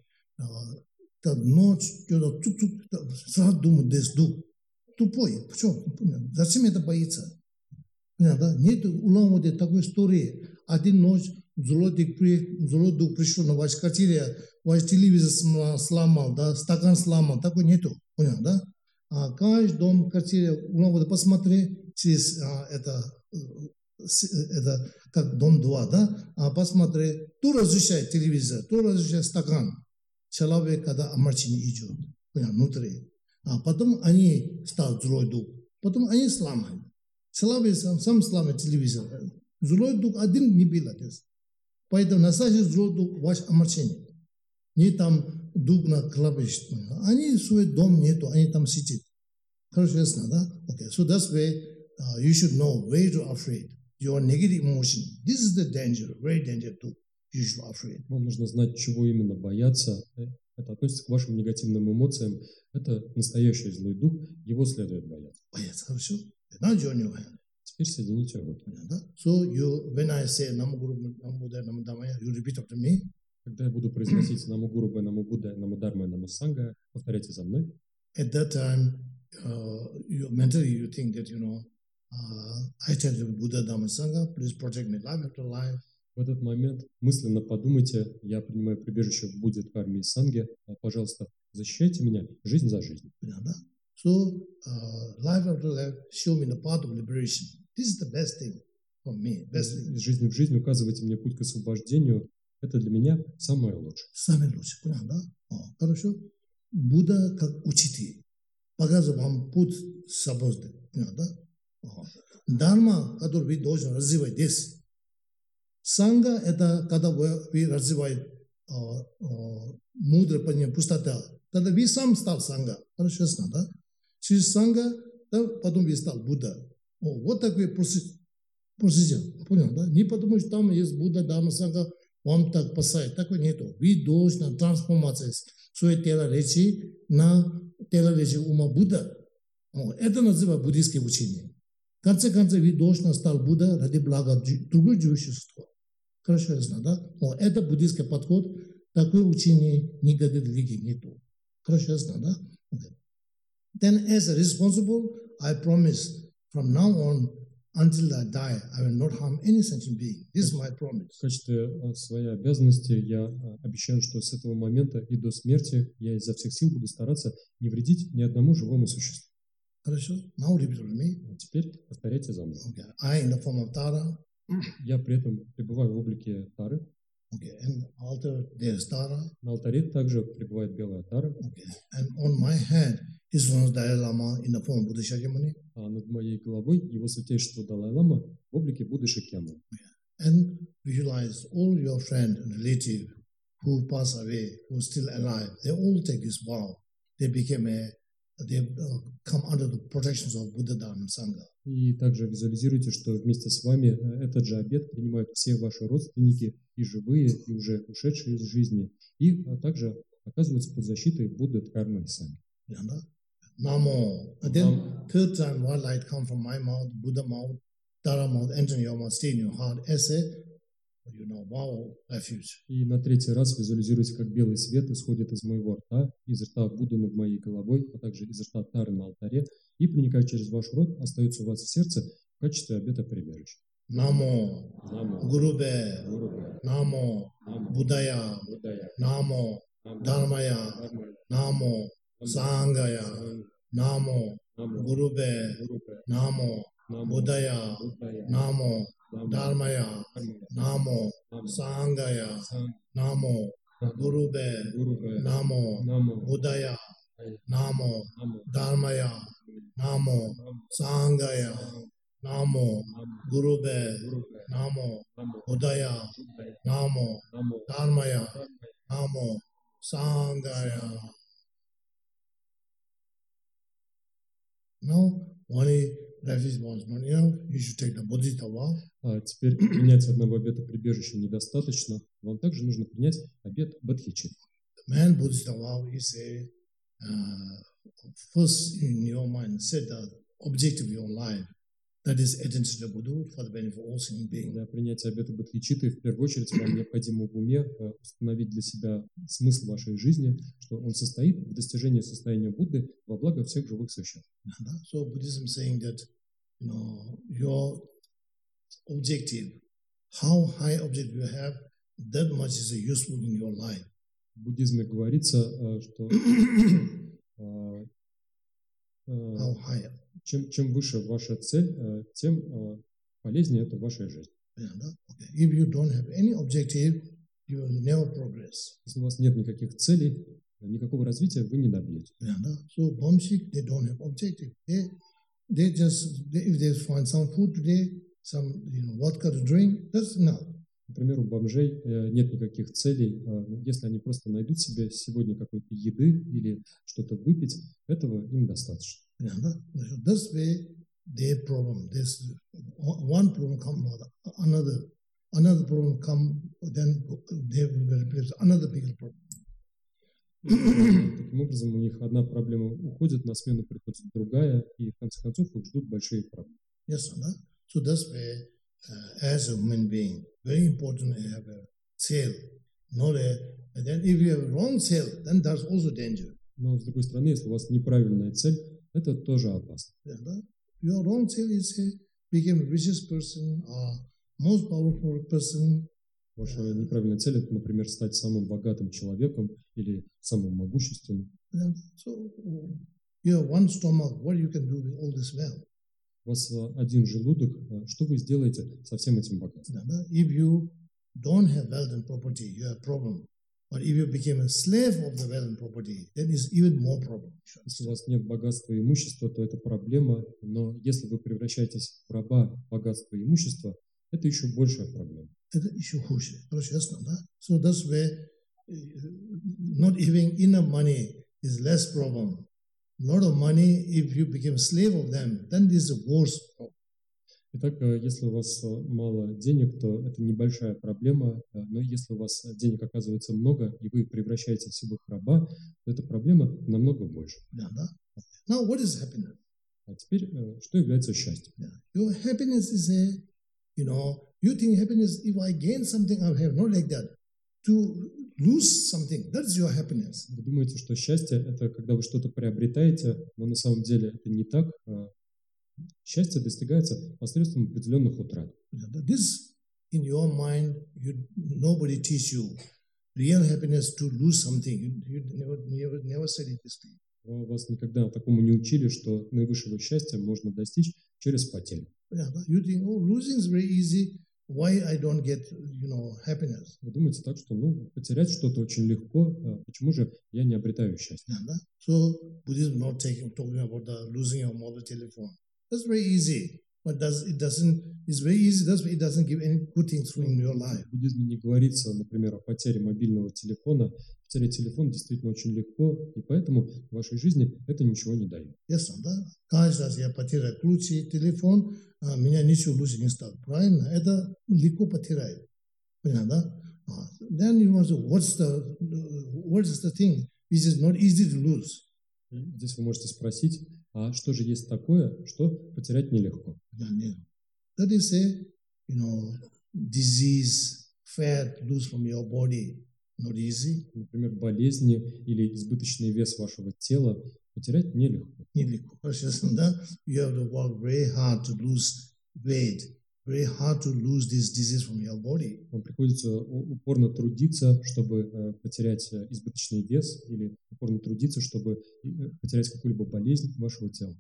Ночь, сразу думают, здесь дух. Тупой. Почему? Зачем это боится? Понятно, да? Нет у Ламоды такой истории. Один ночь злой дух пришел на вашу квартиру, ваш телевизор сломал, да, стакан сломал, такой нету. Понятно, да? А каждый дом квартире у Ламоды посмотри через это как дом 2, да? А посмотри, то разрешает телевизор, то разрешает стакан. Человек, когда омрачение идет, понятно, внутри. А потом они стал злой дух, потом они сломают. Человек сам сломает телевизор. Злой дух один не был отец. Поэтому настоящий злой дух ваш омрачение. Не там дух на клавиш. Они свой дом нету, они там сидят. Хорошо, ясно, да? Okay, so that's why you should know where to afraid. Your negative emotion. This is the danger, very danger too. You should be afraid. Вам нужно знать, чего именно бояться. Это относится к вашим негативным эмоциям. Это настоящий злой дух, его следует бояться. Бояться, хорошо? Now join your hand. Теперь соедините руки. So when I say Namo Guru, Namo Buddha, Namo Dhamma, you repeat after me. Когда я буду произносить Намо Гуру, Намо Будда, Намо Дharma, Намо Санга, повторяйте за мной. At that time, mentally you think that, I tell you Buddha, Dhamma, Sangha, please protect me life after life. В этот момент мысленно подумайте, я принимаю прибежище в Будде, Дхарме и Санге, пожалуйста, защищайте меня жизнь за жизнь. So, life after life, show me the path of liberation. This is the best thing for me. Best thing. Из жизни в жизнь указывайте мне путь к освобождению. Это для меня самое лучшее. Самое лучшее, понятно, да? Хорошо. Будда как учитель. Показывает вам путь свободы. Понятно, да? Дharma, который вы должны развивать здесь. Санга – это когда вы развиваете мудрое понимание, пустота. Тогда вы сам стал санга. Хорошо, ясно, да? Через санга, да, потом вы стал Будда. Вот такой процедура. Понял, да? Не потому, что там есть Будда, Дhamma, Санга, вам так посадят. Такого нету. Вы должны трансформация свое тело речи на тело речи ума Будда. Это называется буддийское учение. В конце концов, вы должны стать Будда ради блага другого существа. Хорошо, ясно, да? Это буддийский подход. Такое учение никакой религии нету. Хорошо, ясно, да? Okay. Then as a responsible, I promise from now on until I die, I will not harm any sentient being. This is my promise. В качестве своей обязанности я обещаю, что с этого момента и до смерти я изо всех сил буду стараться не вредить ни одному живому существу. Хорошо? Now repeat with me. А теперь повторяйте за мной. Okay. I in the form of Tara. Я при этом пребываю в облике Тары. Okay. And altar there is Tara. На алтаре также пребывает белая Тара. Okay. And on my head is one Dalai Lama in the form of Buddha Shakyamuni. А над моей головой его святейшество Далай-лама в облике Будды Шакьямуни. And visualize all your friends and relatives who pass away, who are still alive. They all take this vow. They became a they come under the protections of Buddha Dharma Sangha. И также визуализируйте, что вместе с вами этот же обет принимают все ваши родственники, и живые, и уже ушедшие из жизни, и также оказываются под защитой Будды, Дхармы и Санги. Namo. And then third time, one light come from my mouth, Buddha mouth, Dharma mouth, enter in your mouth, stay in your heart, as a, vow refuge. И на третий раз визуализируйте, как белый свет исходит из моего рта, из рта Будды над моей головой, а также из рта Тары на алтаре, и, проникая через ваш рот, остается у вас в сердце в качестве обета прибежища. Namo, Gurube, Namo, Buddhaya, Namo, Dharmaya, Namo, Sangaya, Namo, Gurube, Namo, Buddhaya, Namo, Dharmaya, Namo, Sangaya, Namo, Gurube, Namo, Buddhaya, Namo, Dharmaya, Namo, Sangaya, Namo, Gurube, Namo, Buddhaya, Namo, Dharmaya, Namo, Sangaya. Now, only refuge wants money. You should take the Bodhisattva. А теперь принять одного обета прибежища недостаточно. Вам также нужно принять обет Бодхичитты. Man Bodhisattva is a first in your mind set the objective of your life. That is attention to Buddha for the benefit of all sentient beings. Для принятия обета Бодхичитты в первую очередь вам необходимо в уме установить для себя смысл вашей жизни, что он состоит в достижении состояния Будды во благо всех живых существ. So Buddhism saying that your objective, how high objective you have, that much is useful in your life. В буддизме говорится, что how higher. Чем выше ваша цель, тем полезнее это в вашей жизни. Okay. If you don't have any objective, you will never progress. Если у вас нет никаких целей, никакого развития вы не добьетесь. So Bamshik, they don't have objective. They just if they find some food today, some vodka to drink, that's enough. Например, у бомжей нет никаких целей. Если они просто найдут себе сегодня какой-то еды или что-то выпить, этого им достаточно. This way, their problem, this one problem come another problem come, then they will be replaced another bigger problem. Таким образом, у них одна проблема уходит, на смену приходит другая, и в конце концов их ждут большие проблемы. Yes, so this way, as a human being, very important to have a sale. And then if you have a wrong sale, then that's also danger. Но с другой стороны, если у вас неправильная цель, это тоже опасно. Your wrong sale is become a richest person or most powerful person. Ваша неправильная цель – это, например, стать самым богатым человеком или самым могущественным. So you have one stomach. What you can do with all this wealth? У вас один желудок. Что вы сделаете со всем этим богатством? If you don't have wealth and property, you have problem. But if you become a slave of the wealth and property, then it's even more problem. Если у вас нет богатства и имущества, то это проблема. Но если вы превращаетесь в раба богатства и имущества, это еще большая проблема. Это еще хуже. So that's why not having enough money is less problem. A lot of money, if you become slave of them, then this is a worse problem. Итак, если у вас мало денег, то это небольшая проблема, но если у вас денег оказывается много, и вы превращаетесь в их раба, то эта проблема намного больше. Now, what is happiness? А теперь, что является счастьем? Your happiness is you think happiness, if I gain something, I have not like that. To lose something, that's your happiness. Вы думаете, что счастье – это когда вы что-то приобретаете, но на самом деле это не так. Счастье достигается посредством определенных утрат. This in your mind, nobody teach you real happiness to lose something. You never said it this way. Вас никогда такому не учили, что наивысшего счастья можно достичь через потерю. You think, losing is very easy. Why I don't get, happiness? Вы думаете так, что потерять что-то очень легко, почему же я не обретаю счастье? So Buddhism not talking about the losing your mobile telephone. That's very easy. but it's very easy, but it doesn't give any good things in your life. В буддизме не говорится, например, о потере мобильного телефона. Потерять телефон действительно очень легко, и поэтому в вашей жизни это ничего не дает. Ясно, да? Каждый раз я потеряю ключи, телефон, меня ничего лучше не стало. Правильно? Это легко потеряет. Понятно, да? Then you must, what is the thing which is not easy to lose? Здесь вы можете спросить, а что же есть такое, что потерять нелегко? That is disease, fat, lose from your body, not easy. Например, болезни или избыточный вес вашего тела потерять нелегко. Нелегко. Да? You have to work very hard to lose weight, very hard to lose this disease from your body. Вам приходится упорно трудиться, чтобы потерять избыточный вес, или упорно трудиться, чтобы потерять какую-либо болезнь вашего тела.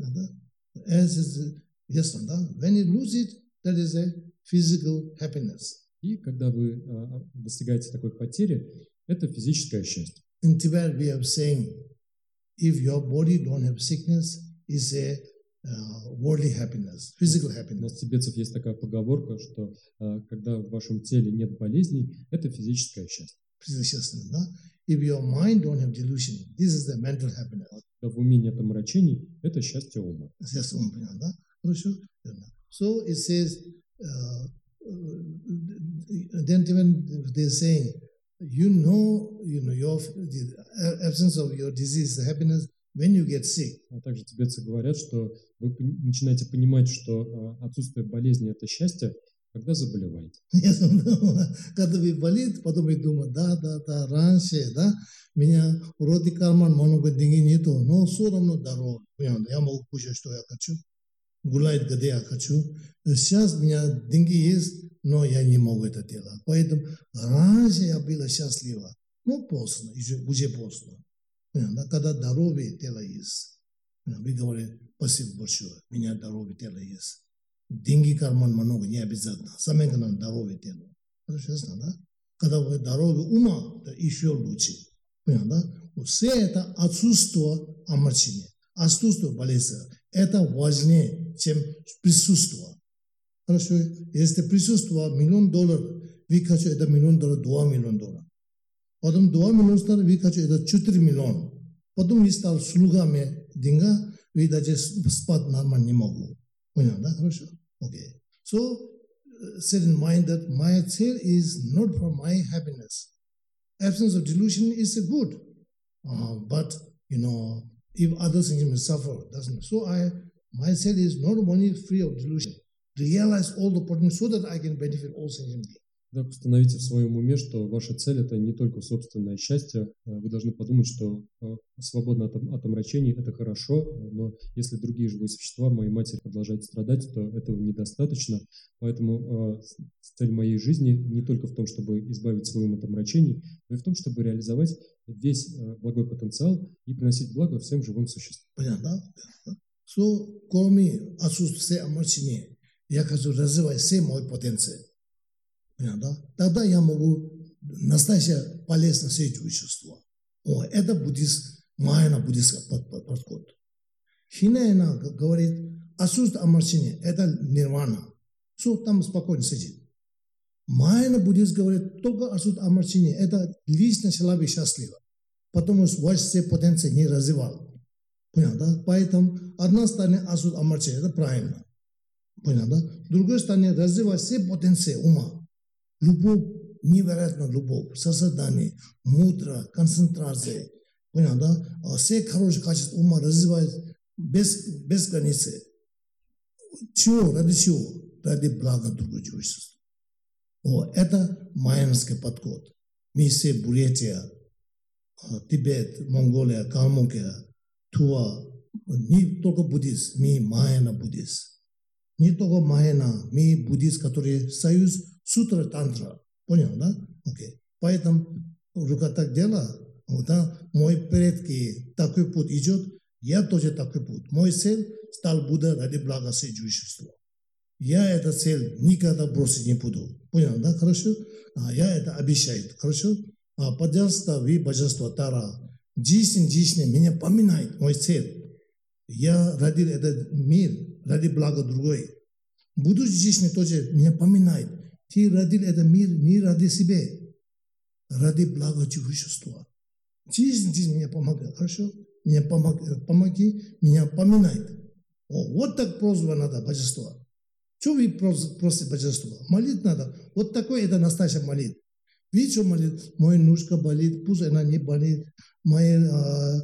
When you lose it, that is a physical happiness. И когда вы достигаете такой потери, это физическое счастье. In Tibet, we are saying, if your body don't have sickness, it's a worldly happiness, physical happiness. У нас тибетцев есть такая поговорка, что когда в вашем теле нет болезней, это физическое счастье. Да? If your mind don't have delusion, this is the mental happiness. Когда в уме нет омрачений, это счастье ума. Да? So it says, then even they're saying, the absence of your disease, the happiness, when you get sick. А также тибетцы говорят, что вы начинаете понимать, что отсутствие болезни – это счастье, когда заболеваете. Когда вы болеете, потом вы думаете, да, раньше, да, меня вроде карман много денег нету, но все равно здоров. Я могу кушать, что я хочу, гулять, где я хочу. Сейчас у меня деньги есть, но я не могу это делать. Поэтому раньше я была счастлива, но поздно, уже поздно. Когда здоровье тело есть, вы говорите, спасибо большое, у меня здоровье тело есть. Деньги карман много не обязательно, самое главное здоровье тело. Хорошо, да? Когда вы здоровье ума, это еще лучше. Да? Все это отсутствие омрачения, отсутствие болезни. Это важнее, чем присутствие. Хорошо, если присутствие $1 миллион, вы хотите это $1 миллион, $2 миллиона. Потом $2 миллиона, вы хотите это $4 миллиона. Потом вы стали слугами деньга, вы даже спать нормально не могу. Понял, да? Хорошо? Okay. So, set in mind that my sale is not for my happiness. Absence of delusion is good. But, if other things may suffer, doesn't. So, my sale is not only free of delusion. Realize all the potential so that I can benefit all sentient beings. Так, установите в своем уме, что ваша цель – это не только собственное счастье. Вы должны подумать, что свободно от омрачений – это хорошо, но если другие живые существа, моей матери, продолжают страдать, то этого недостаточно. Поэтому цель моей жизни не только в том, чтобы избавить свой ум от омрачений, но и в том, чтобы реализовать весь благой потенциал и приносить благо всем живым существам. Понятно, да? So, кроме отсутствия омрачений, я хочу развивать все мои потенциалы. Тогда я могу настоящее полезное существо. Это майна буддийский подход. Хинаяна говорит, отсутствие омрачения – это нирвана. Все там спокойно сидит. Майна буддист говорит, только отсутствие омрачения – это лично человек счастлив. Потому что ваш все потенциал не развивал. Понятно, да? Поэтому одна сторона отсутствие омрачения – это правильно. Понятно, да? С другой стороны, развивать все потенциалы ума. Любовь, невероятная любовь, созидание, мудрость, концентрация. Понятно, да? Все хорошие качества ума развивать без границы. Чего? Ради чего? Ради блага другого человечества. Это майянский подход. Мы все Бурятия, Тибет, Монголия, Калмыкия, Тува, не только буддист, мы майяна буддист. Не только майяна, мы буддист, который союз сутра тантра. Понял, да? Окей. Поэтому рука так делала, мой предки такой путь идет, я тоже такой путь. Мой цель стал Будда ради блага всех существ. Я эту цель никогда бросить не буду. Понял, да? Хорошо? Я это обещаю. Хорошо? Пожалуйста, вы, божество Тара, жизнь меня поминает, мой цель. Я родил этот мир ради блага другой. Будучи здесь тоже меня поминает. Ты родил этот мир не ради себя, ради блага человечества. Здесь меня помогает, хорошо? Меня помоги, меня поминает. Вот так просьба надо, божество. Что вы просите божество? Молить надо. Вот такой это настоящая молитва. Видите, что молит? Моя ножка болит, пусть она не болит. Моя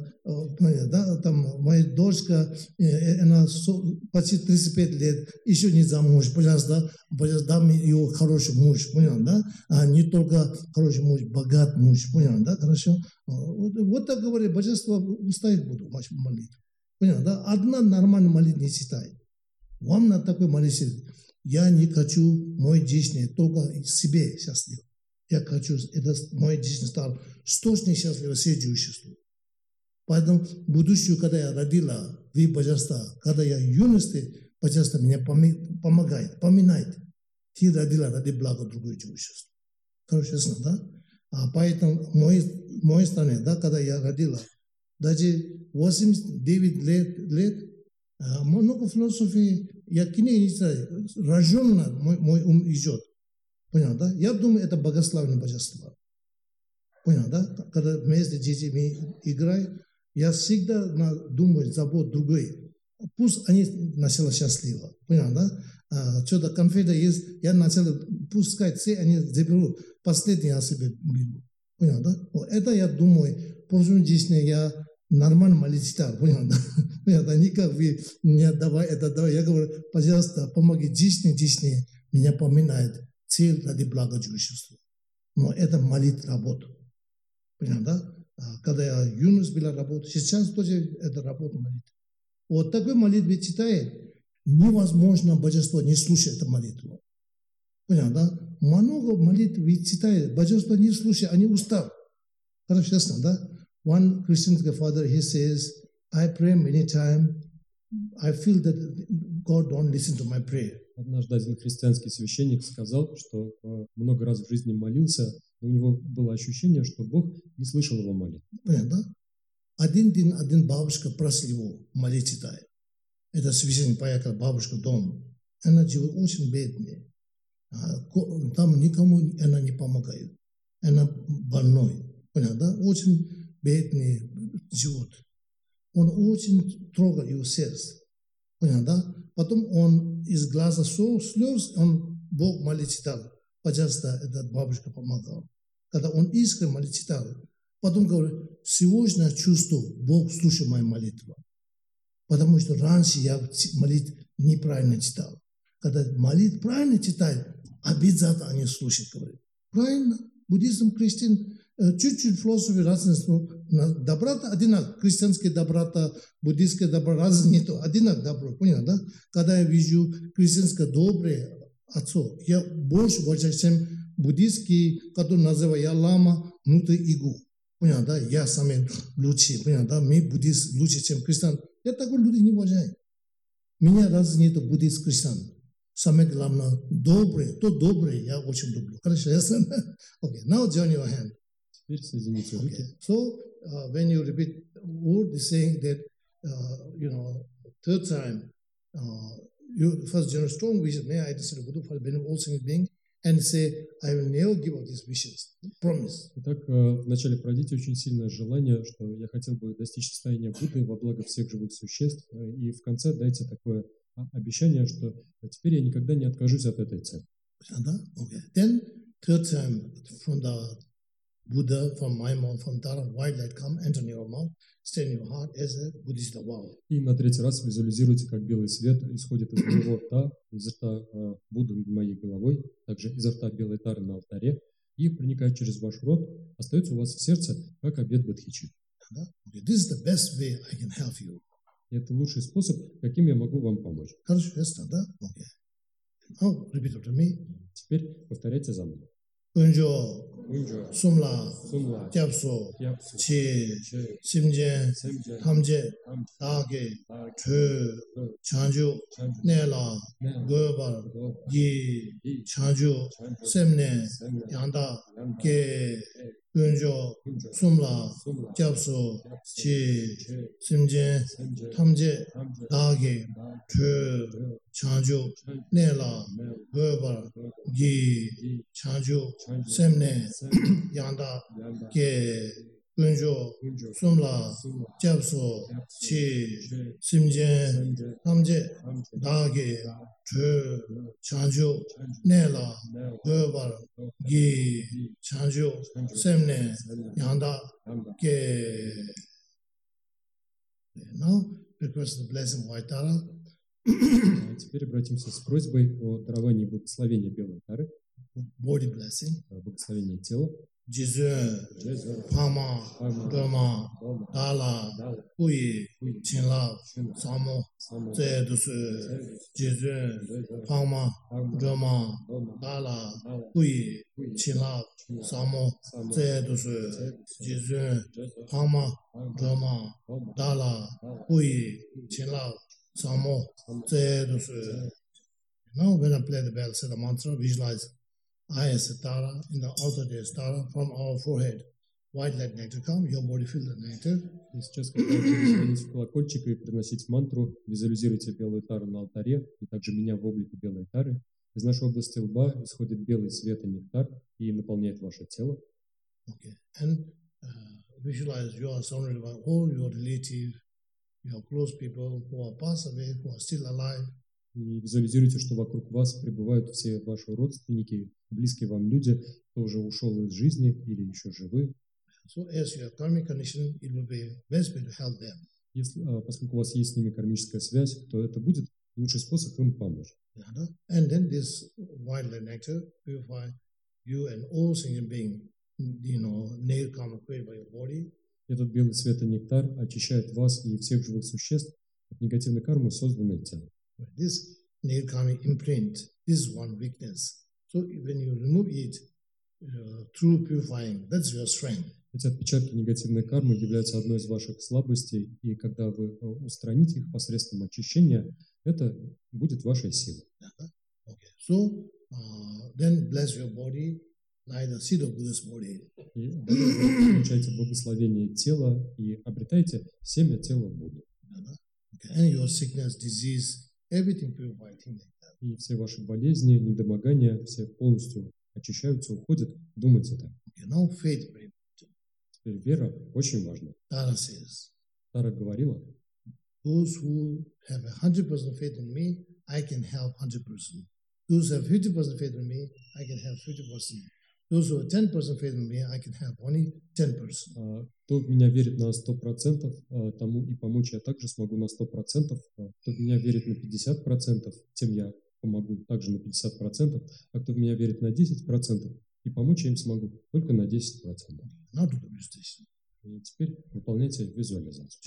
дочка, она почти 35 лет, еще не замуж. Пожалуйста, дай мне ее хороший муж, понял, да? А не только хороший муж, богат муж, понял, да? Хорошо? Вот так говорит, божество ставить буду вашу молитву. Понял, да? Одна нормальная молитва не считает. Вам надо такой молиться. Я не хочу мой жизнь только себе счастлив. Я хочу, это мой жизнь стал источник счастливого существу. Поэтому будущее, когда я родила, вы, божество, когда я в юности, божество меня помогает, поминает. Ты родила ради блага другой существа. Короче, ясно, да? А поэтому в моей стране, да, когда я родила, даже 89 лет, много философии, я книги не читаю, рожденно мой ум идет. Понял, да? Я думаю, это богословное божество. Понял, да? Когда вместе с детьми играю, я всегда думаю, забот другой. Пусть они начали счастливо. Понял, да? Что-то конфета есть, я начал пускать, все они заберут, последний я себе беру. Понял, да? Вот это я думаю, в прошлом жизни я нормально молиться, понял, да? Понял, да? Никак вы мне давай это, давай. Я говорю, пожалуйста, помоги жизни, меня поминает. Цель ради блага человечества. Но это молитва работа. Понял, да? Когда я юность была работа, сейчас тоже это работа молитва. Вот такой молитвы читает, невозможно божество не слушать эту молитву. Понял, да? Много молитв читает, божество не слушает, они устал. Хорошо, ясно, да? One Christian father, he says, I pray many times, I feel that God don't listen to my prayer. Однажды один христианский священник сказал, что много раз в жизни молился, но у него было ощущение, что Бог не слышал его молитвы. Понятно? Один день один бабушка просила его молить читать. Это священник поехал, бабушка дом. Она живет очень бедная. Там никому она не помогает. Она больной. Понятно? Да? Очень бедный живет. Он очень трогал его сердце. Понятно? Да? Потом он из глаза слез, он Бог молит читал. Пожалуйста, эта бабушка помогала. Когда он искренне молит читал, потом говорит, сегодня чувствую, Бог слушает мою молитву. Потому что раньше я молитву неправильно читал. Когда молитву правильно читает, обязательно они слушают, говорит. Правильно? Буддизм, христиан, чуть-чуть философия разница, но доброта одинаково. Христианская доброта, буддийская доброта, разница нету. Одинаково добро, понял, да? Когда я вижу христианское доброе отцов, я больше уважаю, чем буддийский, который называю я лама, внутри игу. Понял, да? Я сам лучше, понял, да? Мы буддист лучше, чем христиан. Я такой людей не уважаю. Меня разница нету буддист, христиан. Самое главное, доброе, то доброе, я очень люблю. Хорошо, ясно? Okay, now join your hand. Теперь соедините руки. Okay. So, when you repeat word, is saying that, third time, you first generate strong wishes, may I descend Buddha for the all singing being, and say, I will never give up these wishes. Promise. Итак, вначале пройдите очень сильное желание, что я хотел бы достичь состояния Будды во благо всех живых существ, и в конце дайте такое обещание, что теперь я никогда не откажусь от этой цели. Okay. Then, third time, from the Buddha, from my mouth, from Dara, white light come, enter in your mouth, stay in your heart as a Buddhist wow. И на третий раз визуализируйте, как белый свет исходит из моего рта, из рта Будды над моей головой, также из рта белой тары на алтаре, и проникает через ваш рот, остается у вас в сердце, как обет бодхичи. Okay. This is the best way I can help you. И это лучший способ, каким я могу вам помочь. Хорошо, ясно, да? Okay. Now, repeat after me. Теперь повторяйте за мной. Унжо, Сумла, Тяпсо, Чи, Симджен, Хамже, Таге, Ту, Чанju, Нела, Гобар, Ги, Чанju, Семне, Янда, Ге, Gunjo, Sumla, Japso, Chi, Simjen, Tamje, Dagi, Tu, Chanju, Nela, Gobar, Gi, Chanju, Semne, Yanda, Ge, Gunjo, Sumla, Japso, Chi, Simjen, Tamje, Dagi, Tu, Chanju, Nela, Gobar, Gi, Chanju, Semne, Yanda, Ge. Now, request the blessing of White Tara. Теперь обратимся с просьбой о даровании благословения белой тары, Body blessing. благословения тела. Jizun, Pama, Doma, Dala, Puyi, Chinla, Samo, Zedusu, Jizun, Pama, Doma, Dala, Puyi, Chinla, Samo, Zedusu, Jizun, Pama, Doma, Dala, Puyi, Chinla, Samo, Zedusu. Now when I play the bell, say the mantra, visualize I as a Tara, in the outer day Tara, from our forehead. White light nectar come, your body feel the nectar. И сейчас, когда вы будете звонить в колокольчик и приносить мантру, визуализируйте белую тару на алтаре, и также меня в облике белой тары. Из нашей области лба исходит белый свет и нектар и наполняет ваше тело. Okay. And visualize you are surrounded by all your relatives, your close people who are passed away, who are still alive. И визуализируйте, что вокруг вас пребывают все ваши родственники, близкие вам люди, кто уже ушел из жизни или еще живы. So as you have karmic connection, it will be best way to help them. Если, поскольку у вас есть с ними кармическая связь, то это будет лучший способ им помочь. And then this white light nectar purify you and all sentient being, nail karma created by your body. Этот белый свет и нектар очищает вас и всех живых существ от негативной кармы, созданной тем. This nail karmic imprint is one weakness. So when you remove it through purifying, that's your strength. Эти отпечатки негативной кармы являются одной из ваших слабостей, и когда вы устраните их посредством очищения, это будет вашей силой. Okay. So then bless your body like the seed of Buddha's body. И вы получаете благословение тела и обретаете семя тела Будды. Okay. And your sickness, disease, everything purified. И все ваши болезни, недомогания, все полностью очищаются, уходят. Думайте так. Okay. Now faith. Теперь вера очень важна. Tara says, Тара говорила, those who have 100% faith in me, I can help 100%. Those who have 50% faith in me, I can help 50%. Those who have 10% faith in me, I can help only 10%. Кто в меня верит на 100%, тому и помочь я также смогу на 100%. Кто в меня верит на 50%, тем я помогу также на 50%. А кто в меня верит на 10%, и помочь я им смогу только на 10%. Now to the meditation. И теперь выполняйте визуализацию.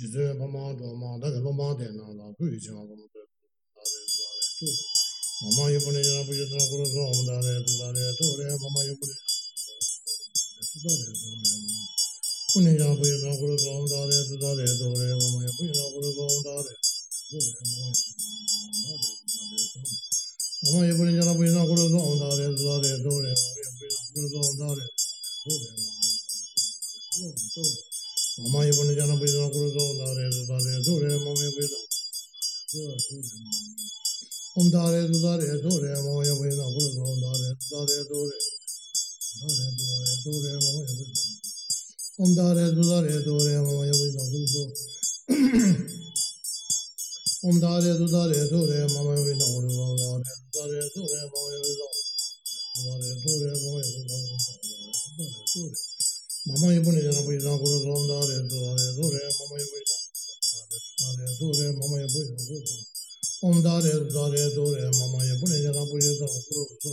Mama yipuni jana pujana kuru so dare dure mama yipuni om dare dure mama yipuni kuru so dare dure mama yipuni om dare dure mama yipuni kuru so om dare dure mama yipuni kuru so dare dure mama yipuni Mama yipuni jana pujana kuru so dare dure mama yipuni dare mama yipuni kuru so om dare dure mama yipuni jana pujana kuru so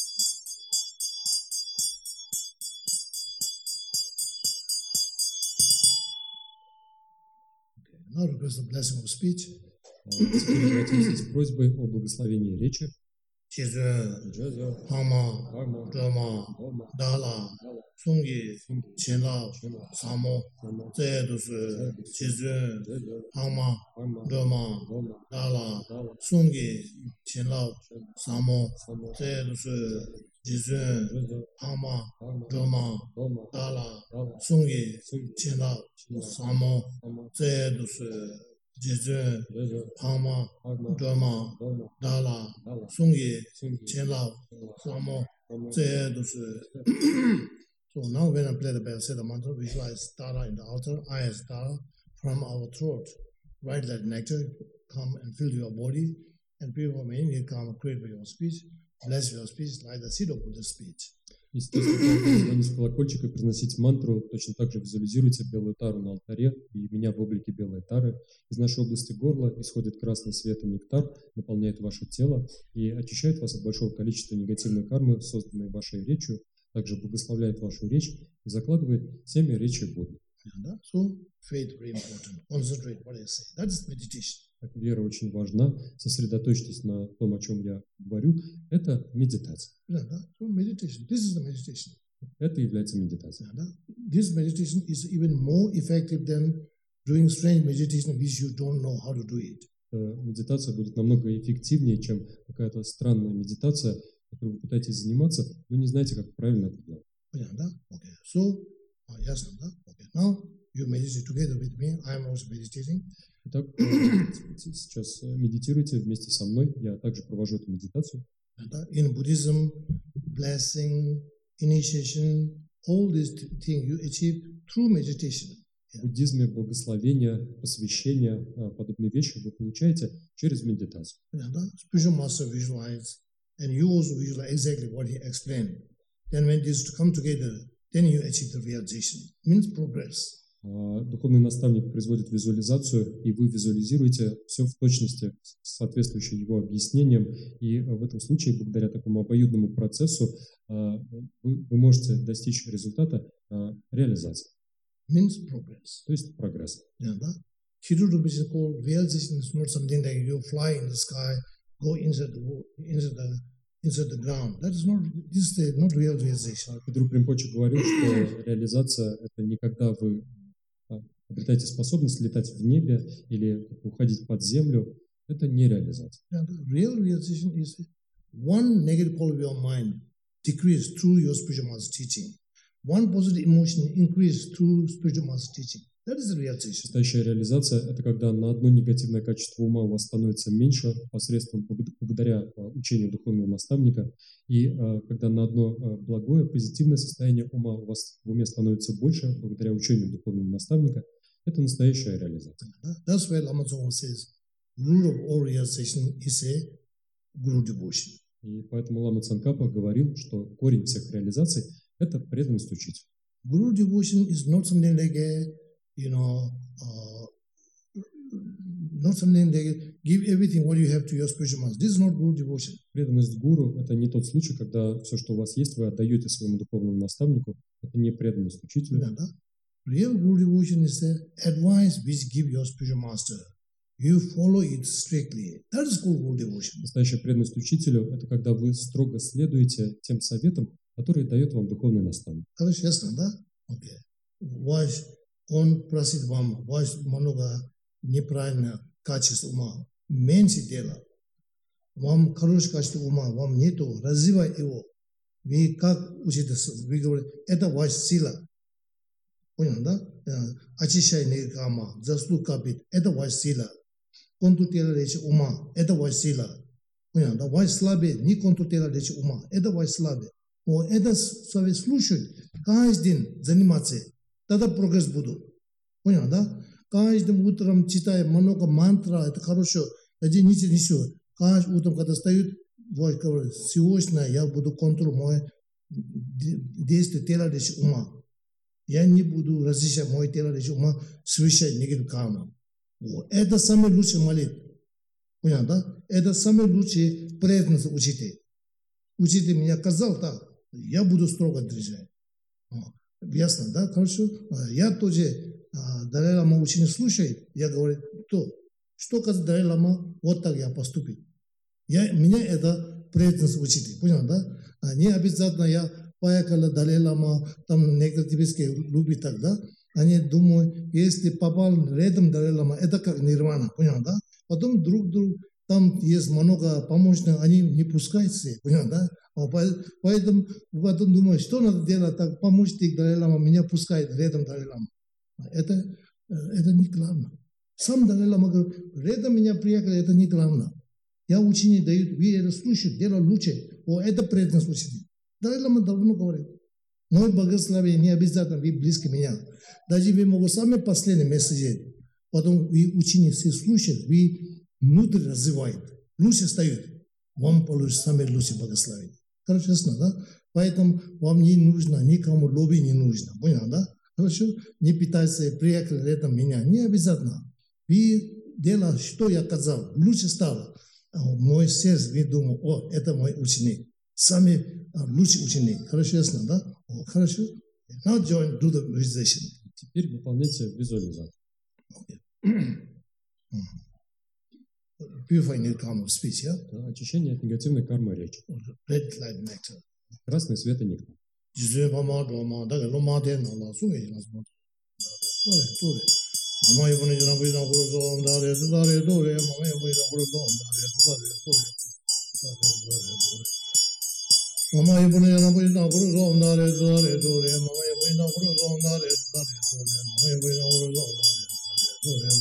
Now request the blessing of speech. Теперь обратимся с просьбой о благословении речи. Jizun, Pama, Doma, Dala, Sungi, Chinla, Samo, Zedusu, Jizun, Pama, Doma, Dala, Sungi, Chinla, Samo, Zedusu, Jizun, Pama, Doma, Dala, Sungi, Chena, Samo, Zedus, Jejun, Pama, Doma, Dala, Sungi, Chena, Samo, Zedus. So now when I play the bell, say the mantra, visualize Tara in the altar, I as Tara, from our throat, right like nectar, come and fill your body, and people may need come create your speech, bless your speech like the seed of Buddha's speech. Естественно, когда вы звоните в колокольчик и произносите мантру, точно так же визуализируйте белую тару на алтаре и меня в облике белой тары. Из нашей области горла исходит красный свет и нектар, наполняет ваше тело и очищает вас от большого количества негативной кармы, созданной вашей речью, также благословляет вашу речь и закладывает семя речи Будды. So, faith very important. Concentrate what I say. That is meditation. Так, вера очень важна. Сосредоточьтесь на том, о чем я говорю. Это медитация. So meditation. This is the meditation. Это является медитацией. This meditation is even more effective than doing strange meditation which you don't know how to do it. Медитация будет намного эффективнее, чем какая-то странная медитация, которой вы пытаетесь заниматься, но не знаете, как правильно это делать. Okay. So, yes, okay. Now you meditate together with me. I am also meditating. Итак, сейчас медитируйте вместе со мной. Я также провожу эту медитацию. In Buddhism, blessing, initiation, all these things you achieve through meditation. В буддизме благословение, посвящение, подобные вещи вы получаете через медитацию. Spiritual master visualize, and you also visualize exactly what he explained. Then when these come together, then you achieve the realization. Means progress. Духовный наставник производит визуализацию, и вы визуализируете все в точности, соответствующее его объяснениям. И в этом случае, благодаря такому обоюдному процессу, вы можете достичь результата реализации. Means progress. То есть прогресс. Realization is not something like you fly in the sky, go inside the ground. That is not, this is not real realization. Петру Римпоче говорил, что реализация – это не когда вы обретаете способность летать в небе или уходить под землю. Это не реализация. Real realization is one negative quality of your mind decrease through your spiritual master teaching. One positive emotion increase through spiritual master teaching. That is the realization. Настоящая реализация – это когда на одно негативное качество ума у вас становится меньше посредством благодаря учению духовного наставника, и когда на одно благое, позитивное состояние ума у вас в уме становится больше благодаря учению духовного наставника. Это настоящая реализация. That's why Lama Tsongkhapa says, root of all realization is a guru devotion. И поэтому Лама Цангкапа говорил, что корень всех реализаций – это преданность учителю. Guru devotion is not something like a not something like give everything what you have to your spiritual master. This is not guru devotion. Преданность гуру – это не тот случай, когда все, что у вас есть, вы отдаете своему духовному наставнику. Это не преданность учителю. Real guru devotion is the advice which give your spiritual master. You follow it strictly. That is called guru devotion. Настоящая преданность учителю – это когда вы строго следуете тем советам, которые дает вам духовный наставник. Хорошо, ясно, да? Окей. Ваш он просит вам, ваш много неправильное качество ума, меньше дела. Вам хорошее качество ума, вам нету, развивай его. Вы как учите, вы говорите, это ваша сила. Понял, да? Очищай негама, заслуг капит, это ваша сила. Контролируй речь ума, это ваша сила. Понял, да? Ваш слабый, не контролируй речь ума, это ваша слабый. Но это слушать, каждый день заниматься. Тогда прогресс буду. Понял, да? Каждым утром читая много мантра, это хорошо. Один ничего. Каждым утром, когда встают, говорят, сегодня я буду контролировать мое действие тела речи ума. Я не буду разрешать мое тело речи ума совершать негативную карму. Это самый лучший молитва. Понял, да? Это самый лучший преданность учитель. Учитель меня сказал так, я буду строго держать. Ясно, да? Хорошо. Я тоже, Далай Лама ученик слушает, я говорю, что сказал Далай Лама, вот так я поступил. Меня это преданность учитель, понял, да? Не обязательно я поехал Далай Лама, там негативистские любят так, да? Они думают, если попал рядом Далай Лама, это как нирвана, понял, да? Потом друг там есть много помощников, они не пускают все, понял, да? Поэтому потом думаю, что надо делать, так помощник Далай-лама меня пускает рядом Далай-лама. Это не главное. Сам Далай-лама говорит, рядом меня приехали, это не главное. Я ученик дают, вы это слушаете, дело лучше. Это преданность ученик. Далай-лама давно говорит. Мой благословение не обязательно, вы близко меня. Даже вы могут самые последние месседжи, потом вы ученик все слушают, вы внутрь развиваете, лучше стают. Вам получится самое лучшее благословение. Хорошо, ясно, да? Поэтому вам не нужно, никому лобби не нужно. Понял, да? Хорошо? Не питайся, приехали рядом меня. Не обязательно. Вы делаете, что я сказал, лучше стало. Мой сердце, вы думаете, это мой ученик. Самый лучший ученик. Хорошо, ясно, да? Хорошо? Now join, do the visualization. Теперь выполняйте визуализацию. Purifying the karma of speech, yeah? Очищение от негативной кармы речи. Red light nectar. Красный свет и нектар. Mama yebune yana bui na guru zom dare dare dore mama yebune na guru zom dare dare dore mama yebune na guru zom dare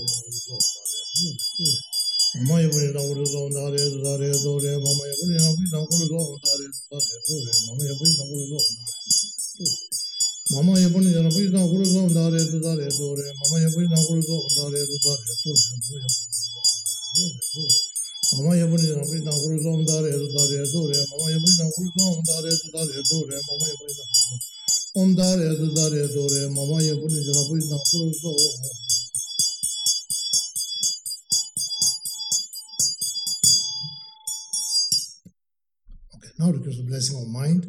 dare dore mama yebune na guru zom dare dare dore mama yebune na guru zom dare dare dore mama yebune na guru zom dare dare dore mama yebune na guru zom dare dare dore mama yebune na guru zom dare dare dore Mama yebune na guru zom dare dare dore mama yebune na guru zom dare dare dore mama yebune na om dare dare dore mama yebune na guru zom. Okay, now request the blessing of mind.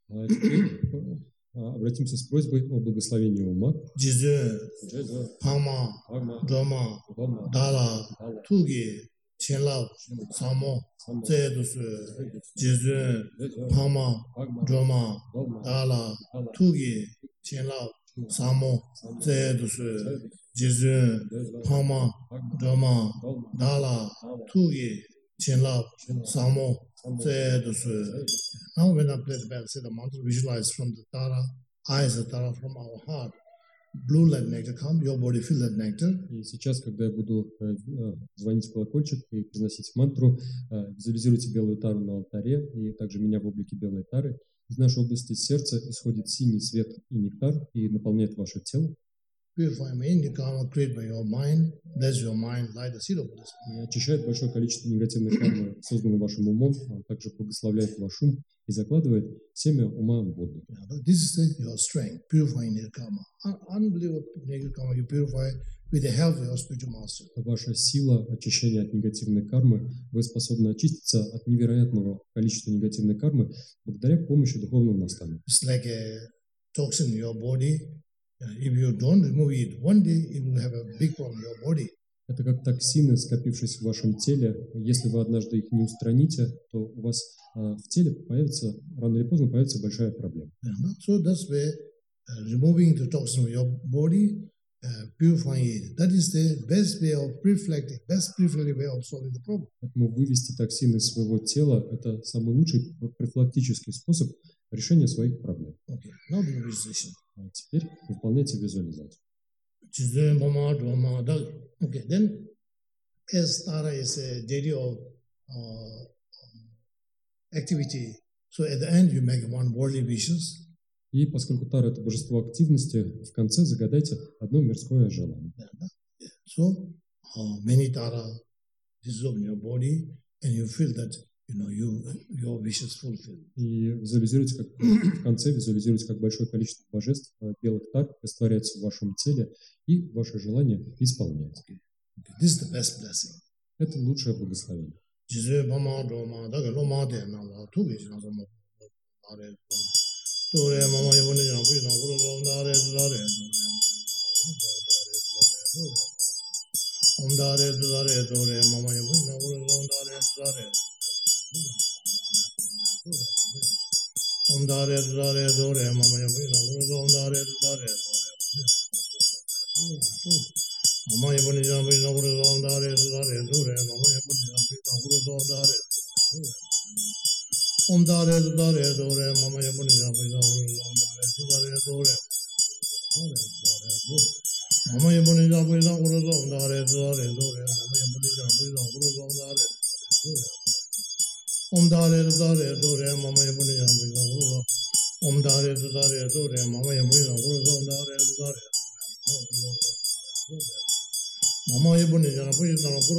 Обратимся с просьбой о благословении ума. Jizu, Pama, Doma, Dala, Tugi, Chenlab, Samo, Zedusu, Jizu, Pama, Doma, Dala, Tugi, Chenlab, Samo, Zedusu, Jizu, Pama, Doma, Dala, Tugi, Chenlab, Samo, Zedusu. Now when I play the back, say the mantra, visualize from the Tara, eyes of Tara from our heart. Blue light nectar come, your body feel that nectar. И сейчас, когда я буду звонить в колокольчик и произносить мантру, визуализируйте белую тару на алтаре и также меня в облике белой тары. Из нашей области сердца исходит синий свет и нектар и наполняет ваше тело. Purify me, the karma created by your mind, bless your mind, light the seed of bliss. И очищает большое количество негативной кармы, созданной вашим умом, а также благословляет ваш ум и закладывает семя ума в воду. This is your strength, purifying the karma. Unbelievable negative karma you purify with the help of your spiritual master. Ваша сила очищения от негативной кармы, вы способны очиститься от невероятного количества негативной кармы благодаря помощи духовного наставника. It's like a toxin in your body. If you don't remove it, one day it will have a big problem in your body. Это как токсины, скопившись в вашем теле. Если вы однажды их не устраните, то у вас в теле появится, рано или поздно появится большая проблема. So that's why removing the toxin from your body, purifying it, that is the best way of reflecting, best reflective way of solving the problem. Поэтому вывести токсины из своего тела – это самый лучший профилактический способ решения своих проблем. Okay, now the visualization. А теперь выполняйте визуализацию. Okay, then as Tara is a deity of activity, so at the end you make one worldly wishes. И поскольку Тара – это божество активности, в конце загадайте одно мирское желание. So many Tara dissolve in your body, and you feel that your wishes fulfilled. И визуализируйте, как в конце визуализируйте, как большое количество божеств белых тар растворяется в вашем теле, и ваше желание исполняется. This is the best blessing. Это лучшее благословение. Om dare dare dore mama yabuna guru om dare dare mama yabuna yabuna guru om dare dare dore mama yabuna Om Dare Dare Dore Mama Yabuni Yabuni Om Dare Dare Dore Mama Yabuni Yabuni Om Dare Dare Dore Mama Yabuni Yabuni Om Dare Om Dare Dare Dore Mama Yabuni Yabuni Om Dare Dare Dore Mama Yabuni Om Dare Dare Mama Yabuni Yabuni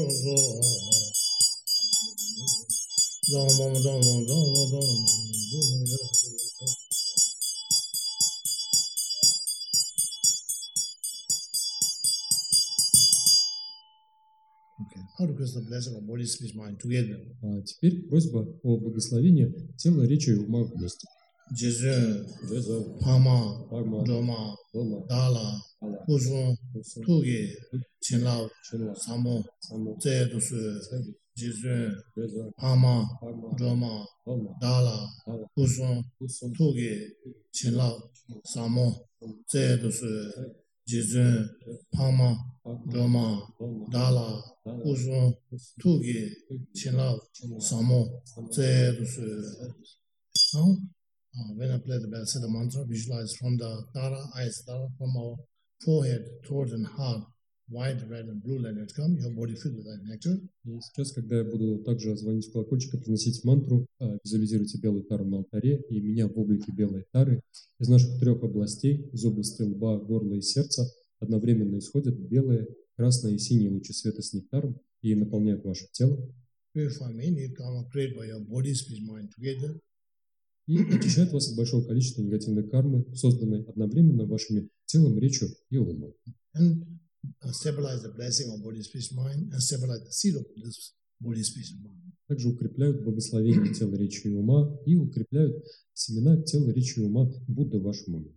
How to request the blessing of body, speech, mind together. Теперь просьба о благословении тела, речи и ума вместе. Jesu, Pama, Doma, Dala, Kusun, Tugi, Chinlao, Samo, Zedusu, Jesu, Pama, Doma, Dala, Kusun, Tugi, Chinlao, Samo, Zedusu, Jesu, Pama, Doma, Dala, Kusun, Tugi, Chinlao, Samo, Zedusu. Now, when I play the bell, say the mantra, visualize from the Dara, eyes, Dara, from our forehead, throat and heart, white, red and blue, let it come, your body filled with that nectar. И сейчас, когда я буду также звонить в колокольчик и приносить мантру, визуализируйте белую тару на алтаре и меня в облике белой тары. Из наших 3 областей, из области лба, горла и сердца, одновременно исходят белые, красные и синие лучи света с нектаром и наполняют ваше тело. Purify me, need karma created by your body, speech, mind together. И очищает вас от большого количества негативной кармы, созданной одновременно вашими телом, речью и умом. And stabilize the blessing of body, speech, mind, and stabilize the seed of this body, speech, mind. Также укрепляют благословение тела, речи и ума и укрепляют семена тела, речи и ума Будды в вашем уме.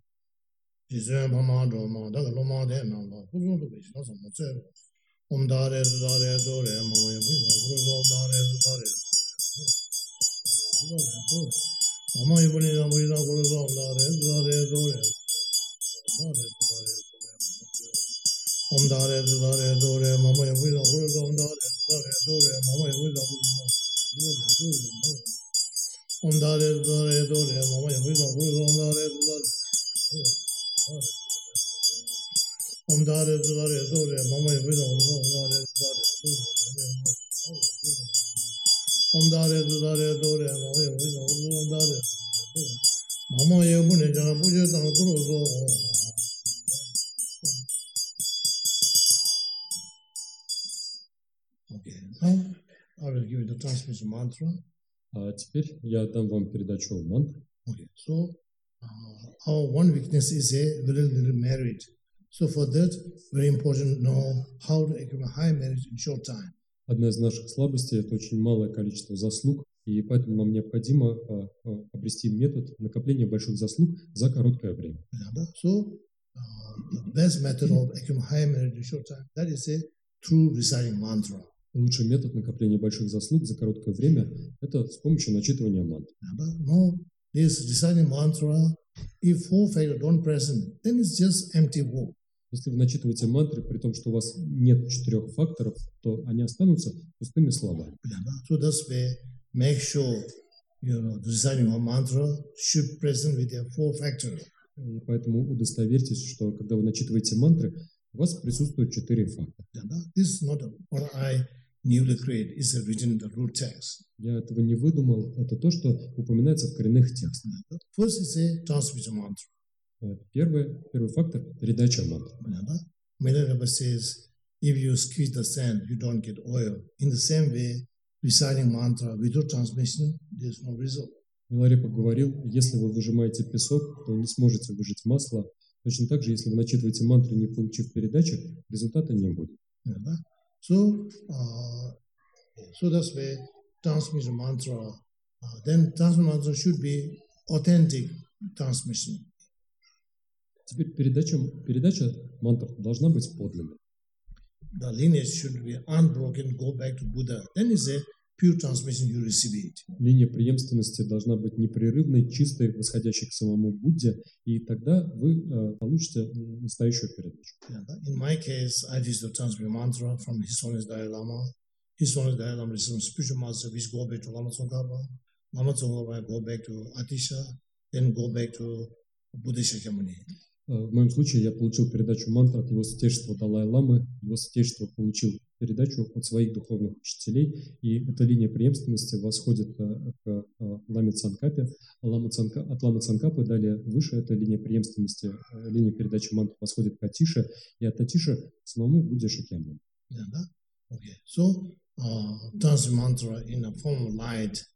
Mama Yabuni Yabuni Guru Dare Dare Dore Om Dare Dare Dore Mama Yabuni Guru Dare Dare Dore Mama Yabuni Om Dare Dare Dore Mama Yabuni Guru Dare Dare Om Dare Dare Dore Mama Yabuni Guru Dare Dare Om Dare Dare Dore Mama Yabuni Guru Dare Mama Yabuni Jana Puja Tana Guru So. Okay, now I will give you the transmission mantra. Теперь я дам вам передачу мантр. Okay, so our one weakness is a very little merit. So for that, very important to know how to accumulate high merit in short time. Одна из наших слабостей – это очень малое количество заслуг, и поэтому нам необходимо обрести метод накопления больших заслуг за короткое время. So, the best method of accumulating high merit in short time, that is a through reciting mantra. Лучший метод накопления больших заслуг за короткое время – это с помощью начитывания мантр. No, this reciting mantra, if 4 factors don't present, then it's just empty work. Если вы начитываете мантры, при том, что у вас нет 4 факторов, то они останутся пустыми словами. So this way, make sure the reciting of mantra should present with the 4 factors. И поэтому удостоверьтесь, что когда вы начитываете мантры, у вас присутствуют 4 фактора. This is not what I newly created. It's written in the root text. Я этого не выдумал. Это то, что упоминается в коренных текстах. First is a transmission mantra. Первый фактор – передача мантр. Milarepa says, if you squeeze the sand, you don't get oil. In the same way, reciting mantra without transmission, there's no result. Миларепа говорил, если вы выжимаете песок, то не сможете выжать масло. Точно так же, если вы начитываете мантры, не получив передачи, результата не будет. So that's why transmission mantra, then transmission mantra should be authentic transmission. Теперь передача мантр должна быть подлинной. The lineage should be unbroken, go back to Buddha. Then it's a pure transmission, you receive it. Линия преемственности должна быть непрерывной, чистой, восходящей к самому Будде, и тогда вы получите настоящую передачу. In my case, I used the transmission mantra from His Holiness Dalai Lama. His Holiness Dalai Lama is a spiritual master which go back to Lama Tsongkhapa. Lama Tsongkhapa go back to Atisha, then go back to Buddha Shakyamuni. В моем случае я получил передачу мантр от его святейшества Далай-ламы, его святейшество получил передачу от своих духовных учителей, и эта линия преемственности восходит к Ламе Цангкапе. От Ламы Цангкапы далее выше эта линия преемственности, линия передачи мантр восходит к Атише, и от Атише к самому Будде Шакьямуни. Okay. So, transmit mantra in a form of light,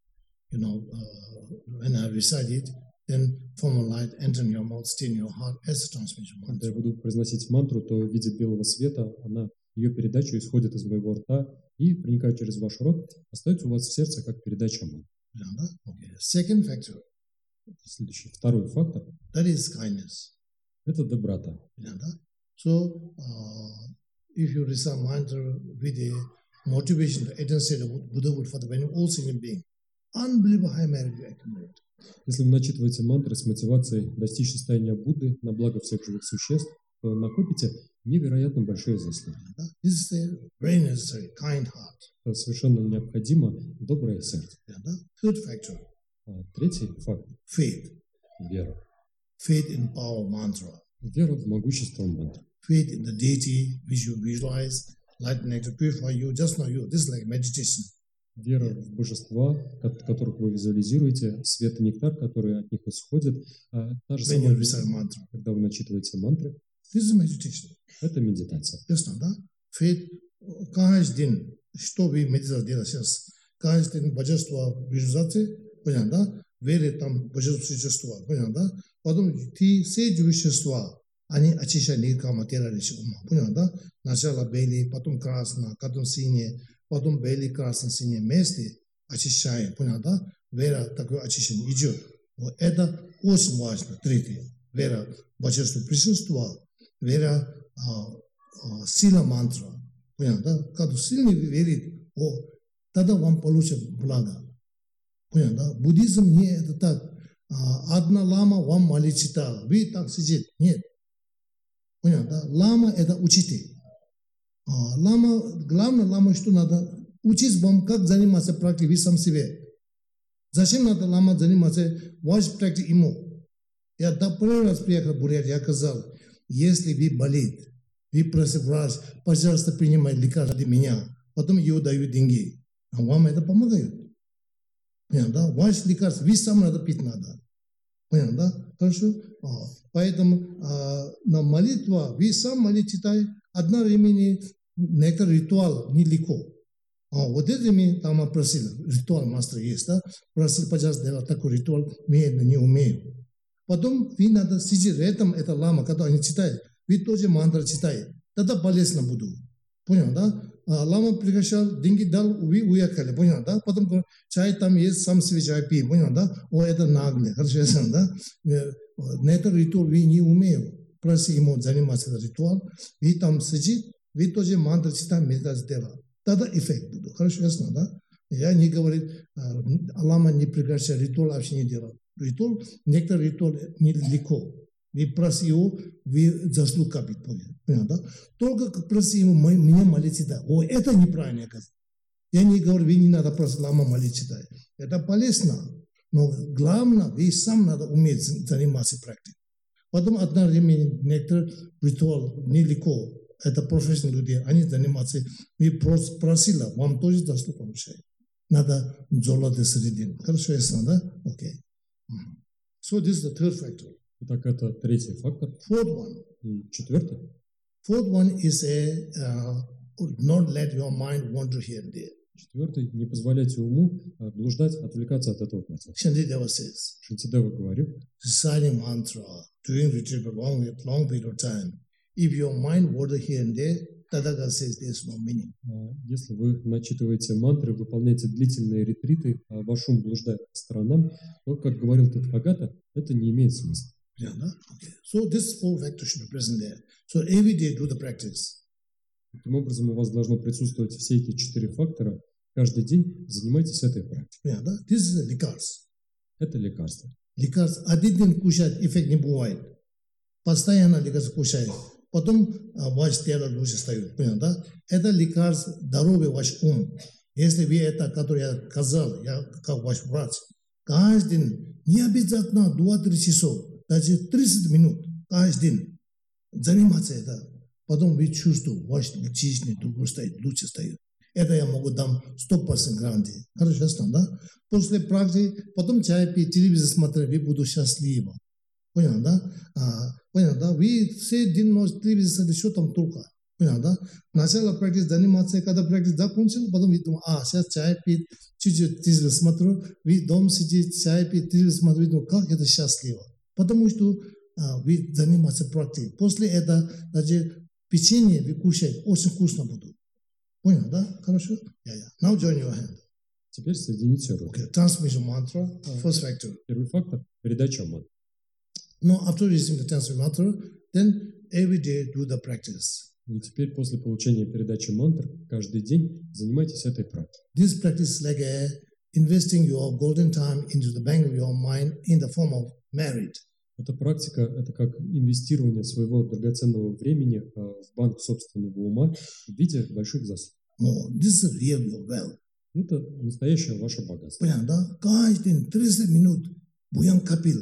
when I recite it, then form of light enter in your mouth, stay in your heart as a transmission mantra. Когда я буду произносить мантру, то в виде белого света ее передача исходит из моего рта и, проникая через ваш рот, остается у вас в сердце как передача мантры. Okay. Second factor. Следующий, второй фактор. That is kindness. Это доброта. So, if you recite mantra with a motivation to attain state of Buddhahood for the benefit of all sentient beings, unbelievable high merit you accumulate. Если вы начитываете мантры с мотивацией достичь состояния Будды на благо всех живых существ, то накопите невероятно большие заслуги. This is a very necessary, kind heart. Это совершенно необходимо доброе сердце. Third factor. Третий фактор. Faith. Вера. Faith in power of mantra. Вера в могущество мантры. Faith in the deity which you visualize, light and nectar purify you, just not you. This is like meditation. Вера в божества, которых вы визуализируете, свет и нектар, которые от них исходят. Та же самая вера, когда вы начитываете мантры. This is meditation. Это медитация. Just not that. Faith, каждый день, что вы медитация делаете сейчас, каждый день божество визуализации, понятно? Вере там божество существа, понятно? Потом ты все существа, они очищают никама терарища ума, понятно? Сначала белый, потом красный, потом синий, потом белый, красный, синий вместе очищаем, понятно? Вера такое очищение идет. Вот это очень важно. Третье. Вера божество присутствия, вера сила мантра, понятно? Когда сильный верит, тогда вам получит благо. Понятно? Буддизм не это так. Одна лама вам молит читала. Вы так сидите. Нет. Понятно? Лама это учитель. Главное лама, что надо учить вам, как заниматься практикой, вы сам себе. Зачем надо лама заниматься ваш практик ему? Я первый раз приехал в Бурятию, я сказал, если вы болит, вы просите врач, пожалуйста, принимайте лекарства для меня, потом его дают деньги. А вам это помогает. Понятно? Ваш лекарство, вы сам надо пить надо. Понятно? Хорошо? Поэтому на молитву, вы сам молитву читаете, одно времени некоторый ритуал нелегко. Вот это мы там просили, ритуал мастер есть, да? Просили, пожалуйста, делать такой ритуал, мы не умеем. Потом вы надо сидеть рядом, это лама, когда они читают, вы тоже мантра читаете, тогда полезно буду. Понял, да? Лама приглашал, деньги дал, вы уехали, понял, да? Потом чай там есть, сам себе чай пей, понял, да? Это нагло, хорошо, да? На этот ритуал вы не умеете. Проси ему заниматься этот ритуал, вы там сидите, вы тоже мантра читаете, медитацию делаете. Тогда эффект будет. Хорошо, ясно, да? Я не говорю, лама не приглашает, ритуал вообще не делает. Ритуал, некоторые ритуал нелегко. Вы проси его, вы заслуг копить, понял, да? Только проси ему, меня молить читать. Это неправильно, оказывается. Я не говорю, вы не надо просить лама молить читать. Это полезно. Но главное, вы сам надо уметь заниматься практикой. Потом одно время некоторые ритуал нелегко. Это профессиональные люди, они занимаются. Вы просили, вам тоже заслуг получаете. Надо золото средин. Хорошо, ясно, да? Окей. So this is the third factor. Итак, это третий фактор. Fourth one. И четвертый. Fourth one is not let your mind wander here and there. Четвертый, не позволяйте уму блуждать, отвлекаться от этого процесса. Shantideva says, Шантидева говорит, reciting mantra, doing retreat for long period of time. If your mind wander here and there, Tadaka says there's no meaning. Если вы начитываете мантры, выполняете длительные ретриты, а ваш ум блуждает по сторонам, то, как говорил Татхагата, это не имеет смысла. Yeah, no? Okay. So this four factors should be present there. So every day do the practice. Таким образом, у вас должно присутствовать все эти 4 фактора. Каждый день занимайтесь этой практикой. Yeah, no? This is a лекарство. Это лекарство. Лекарство. Один день кушать, эффект не бывает. Постоянно лекарство кушает. Потом ваш тело лучше встает. Понял, да? Это лекарство, здоровый ваш ум. Если вы это, которое я сказал, я как ваш врач, каждый день, не обязательно 2-3 часов, даже 30 минут каждый день заниматься это. Потом вы чувствуете, ваш жизнь лучше стоит. Это я могу дам 100% гарантии. Хорошо, ясно, да? После практики, потом чай пить, телевизор смотреть, вы будете счастливы. Понял, да? Понял, да? Вы все день ночь телевизор смотрите, что там только. Понял, да? Начало практики заниматься, когда практика закончил, потом вы думаете, сейчас чай пить, чуть-чуть телевизор смотрю, вы дома сидите, чай пить, телевизор смотрите, ну как это счастливо? Потому что вы занимаетесь практикой. После этого даже печенье вы кушаете, очень вкусно будет. Понял, да? Хорошо? Now join your hand. Теперь соедините руки. Okay, transmission mantra, first factor. Первый фактор – передача мантры. Now, after receiving the transmission mantra, then every day do the practice. И теперь после получения передачи мантр каждый день занимайтесь этой практикой. This practice is like investing your golden time into the bank of your mind in the form of merit. Эта практика – это как инвестирование своего драгоценного времени в банк собственного ума в виде больших заслуг. This is real your wealth. Это настоящее ваше богатство. Понятно, да? Каждый день 30 минут буян копил.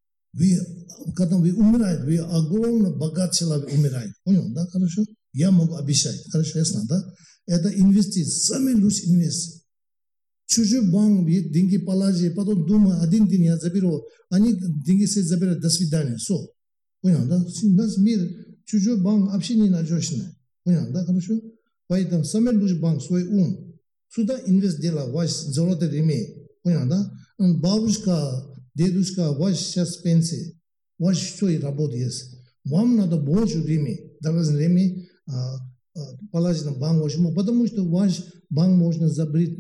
Когда вы умираете, вы огромно богат человек умирает. Понял, да? Хорошо? Я могу обещать. Хорошо, ясно, да? Это инвестиция, самый лучший инвестиция. Чужой банк, деньги положи, потом думаю, один день я заберу, они деньги все заберут, до свидания, все. Понял, да? Наш мир, чужой банк вообще не надежный. Понял, да, хорошо? Поэтому самый лучший банк, свой ум. Сюда инвест делай, ваш золотой ремень. Понял, да? Бабушка, дедушка, ваш сейчас пенсии, ваш что и работа есть. Вам надо больше ремень, драгоценный ремень, положить на банк, потому что ваш банк можно забрать,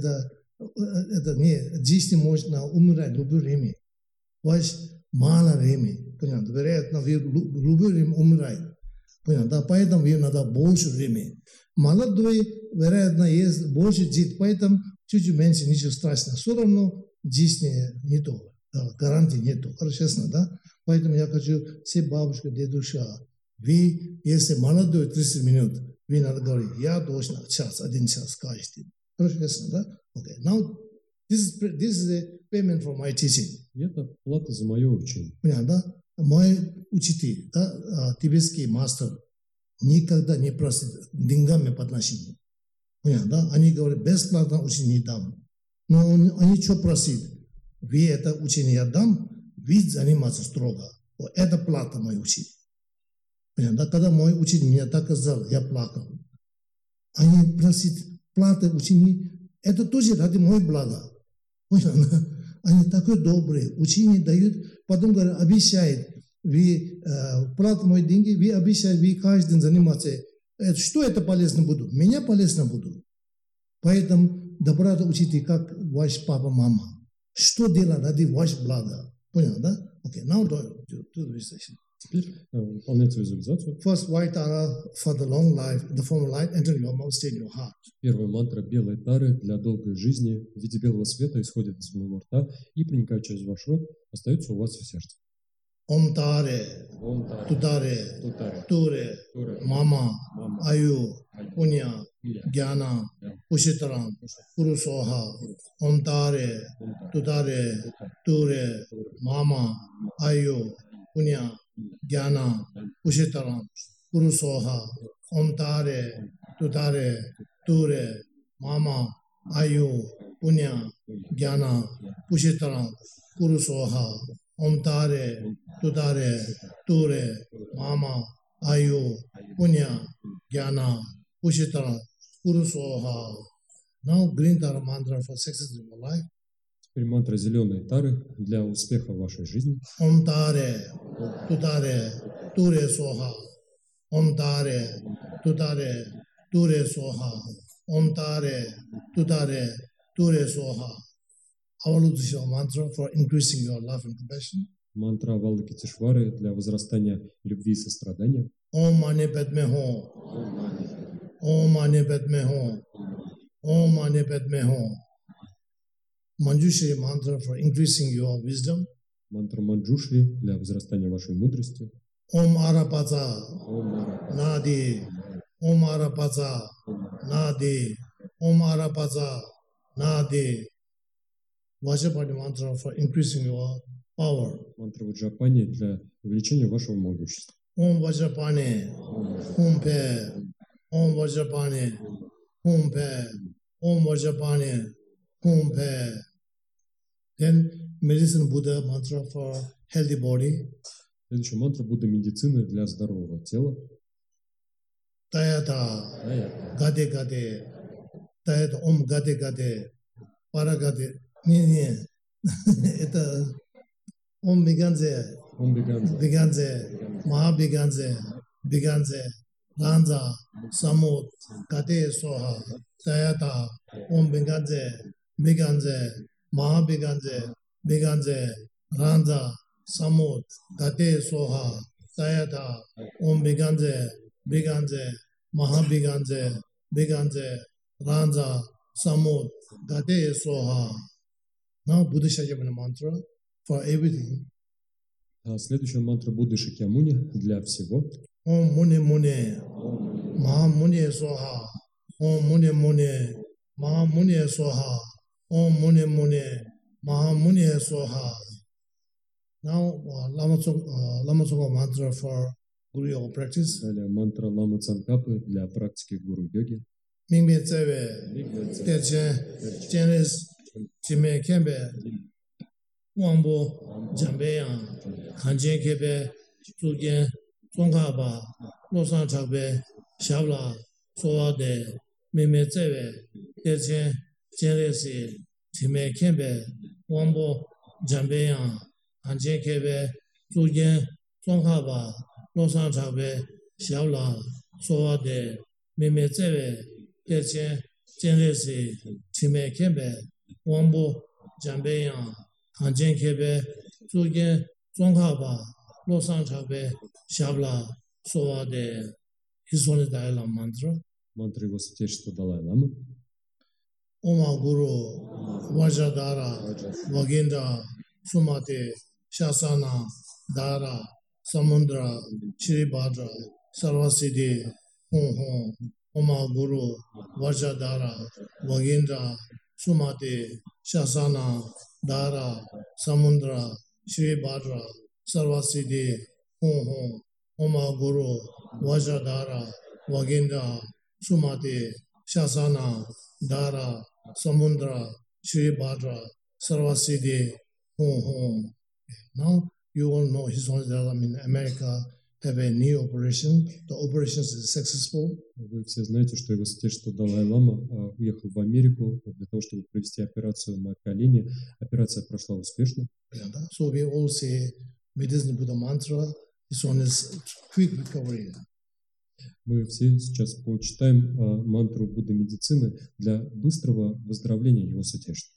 это не, жизнь можно умирать любое время. Ваш мало времени, понятно, вероятно, вы любое время умирает, понятно, да, поэтому вам надо больше времени. Молодой, вероятно, есть больше жить, поэтому чуть-чуть меньше, ничего страшного, все равно жизни нету, гарантии нету, хорошо, да, поэтому я хочу все бабушка, дедушка, вы, если молодой 30 минут, вы надо говорить, я должен час, 1 час каждый день. Хорошо, ясно, да? Okay. Now, this is a payment for my teaching. Это плата за мое учение. Понятно, да? Мой учитель, да, тибетский мастер, никогда не просит деньгами подношения. Понятно, да? Они говорят, бесплатно учение не дам. Но они что просят? Вы это учение я дам, вы заниматься строго. Вот это плата мой учитель. Понятно? Когда мой учитель меня так сказал, я плакал. Они просят платы ученик, это тоже ради моего блага. Понятно? Они такой добрые, учение дают, потом говорят, обещают, вы платите мои деньги, вы обещаете, вы каждый день заниматься. Что это полезно будет? Меня полезно будет. Поэтому доброта учите, как ваш папа, мама. Что делать ради вашего блага? Понятно, да? Okay, now do the recitation. Теперь выполняйте визуализацию. First, white tara for the long life, the form of light enter your mouth, stay in your heart. Первая мантра белой тары для долгой жизни в виде белого света исходит из моего рта и, проникая через ваш рот, остается у вас в сердце. Om tare, tutare, ture, mama, ayu, punya, jnana, ushitaram, purusoha. Om tare, tutare, ture, mama, ayu, punya, jnana, ushitaram, purusoha. Om tare, tutare, ture, mama, ayu, punya, jnana, ushitaram, purusoha. Om tare, tutare, ture, mama, ayu, punya, jnana, ushitara, purusoha. Now green tara mantra for success in your life. Теперь мантра зеленой тары для успеха в вашей жизни. Om tare, tutare, ture soha. Om tare, tutare, ture soha. Om tare, tutare, ture soha. Avalokiteshvara mantra for increasing your love and compassion. Мантра Авалокитешвары для возрастания любви и сострадания. Om mani padme ho. Om mani padme ho. Om mani padme ho. Manjushri mantra for increasing your wisdom. Мантра Манджушри для возрастания вашей мудрости. Om arapaza nadi. Om arapaza nadi. Om arapaza nadi. Vajrapani mantra for increasing your power. Мантра Ваджрапани для увеличения вашего могущества. Om Vajrapani, Om Pe, Om Vajrapani, Om Pe, Om Vajrapani, Om Pe. Then medicine Buddha mantra for healthy body. Следующая мантра Будда медицины для здорового тела. Tayata, Gade Gade, Tayata Om Gade Gade, Paragade, не, это Om Biganze, Ом Биганзе. Biganze, Maha Biganze, Biganze, Ranza, Samut, Gade Soha, Tayata, Om Biganze, Biganze, Maha Biganze, Biganze, Ranza, Samut, Gade Soha, Tayata, Om Biganze, Biganze, Maha Biganze, Biganze, Ranza, Samut, Gade Soha. Now Buddha Shakyamuni mantra for everything. Следующая мантра Будды Шакьямуни для всего. Om Muni Muni, Maha Muni Soha, Om Muni Muni, Maha Muni Soha, Om Muni Muni, Maha Muni Soha. Now Lama Tsongkhapa mantra for Guru Yoga practice. Далее мантра Ламы Цангкапы для практики гуру-йоги. Mingme Tsewe, Terchen, Chenis, Chime Kembe, Wangbo, Jambeyang, Kanchen Kebe, Tsugen, Tsongkhapa, Losan Chakbe, Shabla, Soade, Mingme Tsewe, Terchen, Chenis, Chime Kembe, Wangbo, Jambeyang, Kanchen Kebe, Tsugen, Tsongkhapa, Losan Chakbe, Shabla, Soade, Mingme Tsewe, Terchen, Chenis, Chime Kembe, Wangbo, Jambeyang, Kanchen Kebe, Tsugen, Tsongkhapa, Losan Chakbe, Shabla, Soade. His Holiness Dalai Lama mantra. Мантра Его Святейшества Далай-ламы. Oma Guru, Vajradhara, Vagendra, Sumati, Shasana, Dara, Samundra, Shiribhadra, Sarvasiddhi, Hum Hum. Oma Guru, Vajradhara, Vagendra, Sumati, Shasana, Dara, Samundra, Shiribhadra, Sarvasiddhi, Hum Hum. Oma Guru, Vajradhara, Vagendra, Sumati, Shasana, Dara, Samundra, Shiribhadra, Sarvasiddhi, Hum Hum. Now you all know His Holiness Dalai Lama in America have a knee operation. The operation is successful. Вы все знаете, что Его Святейшество Далай-лама уехал в Америку для того, чтобы провести операцию на колени. Операция прошла успешно. So we all say medicine Buddha mantra. His Holiness quick recovery. Мы все сейчас почитаем мантру Будды медицины для быстрого выздоровления Его Святейшества.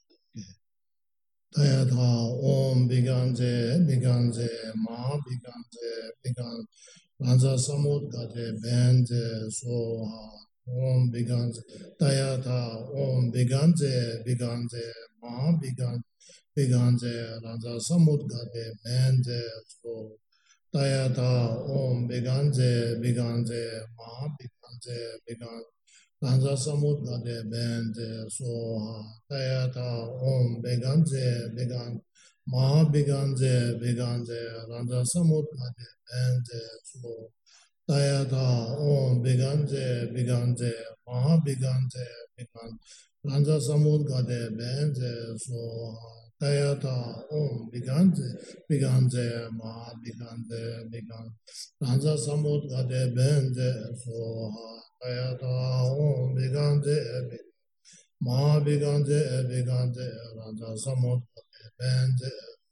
Tayatha Om Biganze, Biganze, Ma Biganze, Biganze, Ranza Samud Gade Benze Soha, Om Biganze, Tayatha Om Biganze, Biganze, Ma Biganze, Biganze, Ranza Samud Gade Benze Soha, Tayatha Om Biganze, Biganze, Ma Biganze, Biganze, Ranza Samud Gade Benze Soha, Tayatha Om Biganze, Biganze, Maha Biganze, Biganze, Ranza Samud Gade Benze Soha, Tayatha Om Biganze, Biganze, Maha Biganze, Biganze, Ranza Samud Gade Benze Soha, Tayatha Om Biganze, Biganze, Maha Biganze, Biganze, Ranza Samud Gade Benze Soha, Tayatha Om Biganze, Maha Biganze, Biganze, Ranza Samud Gade Benze,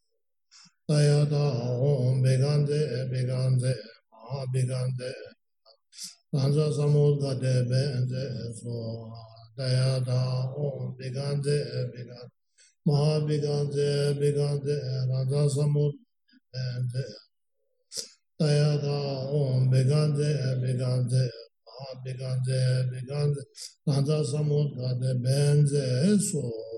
Tayatha Om Biganze, Biganze, Maha Biganze, Ranza Samud Gade Benze Soha, Tayatha Om Biganze, Biganze, Maha Biganze, Biganze, Ranza Samud Benze, Tayatha Om Biganze, Biganze, Maha Biganze, Biganze, Ranza Samud Gade Benze Soha.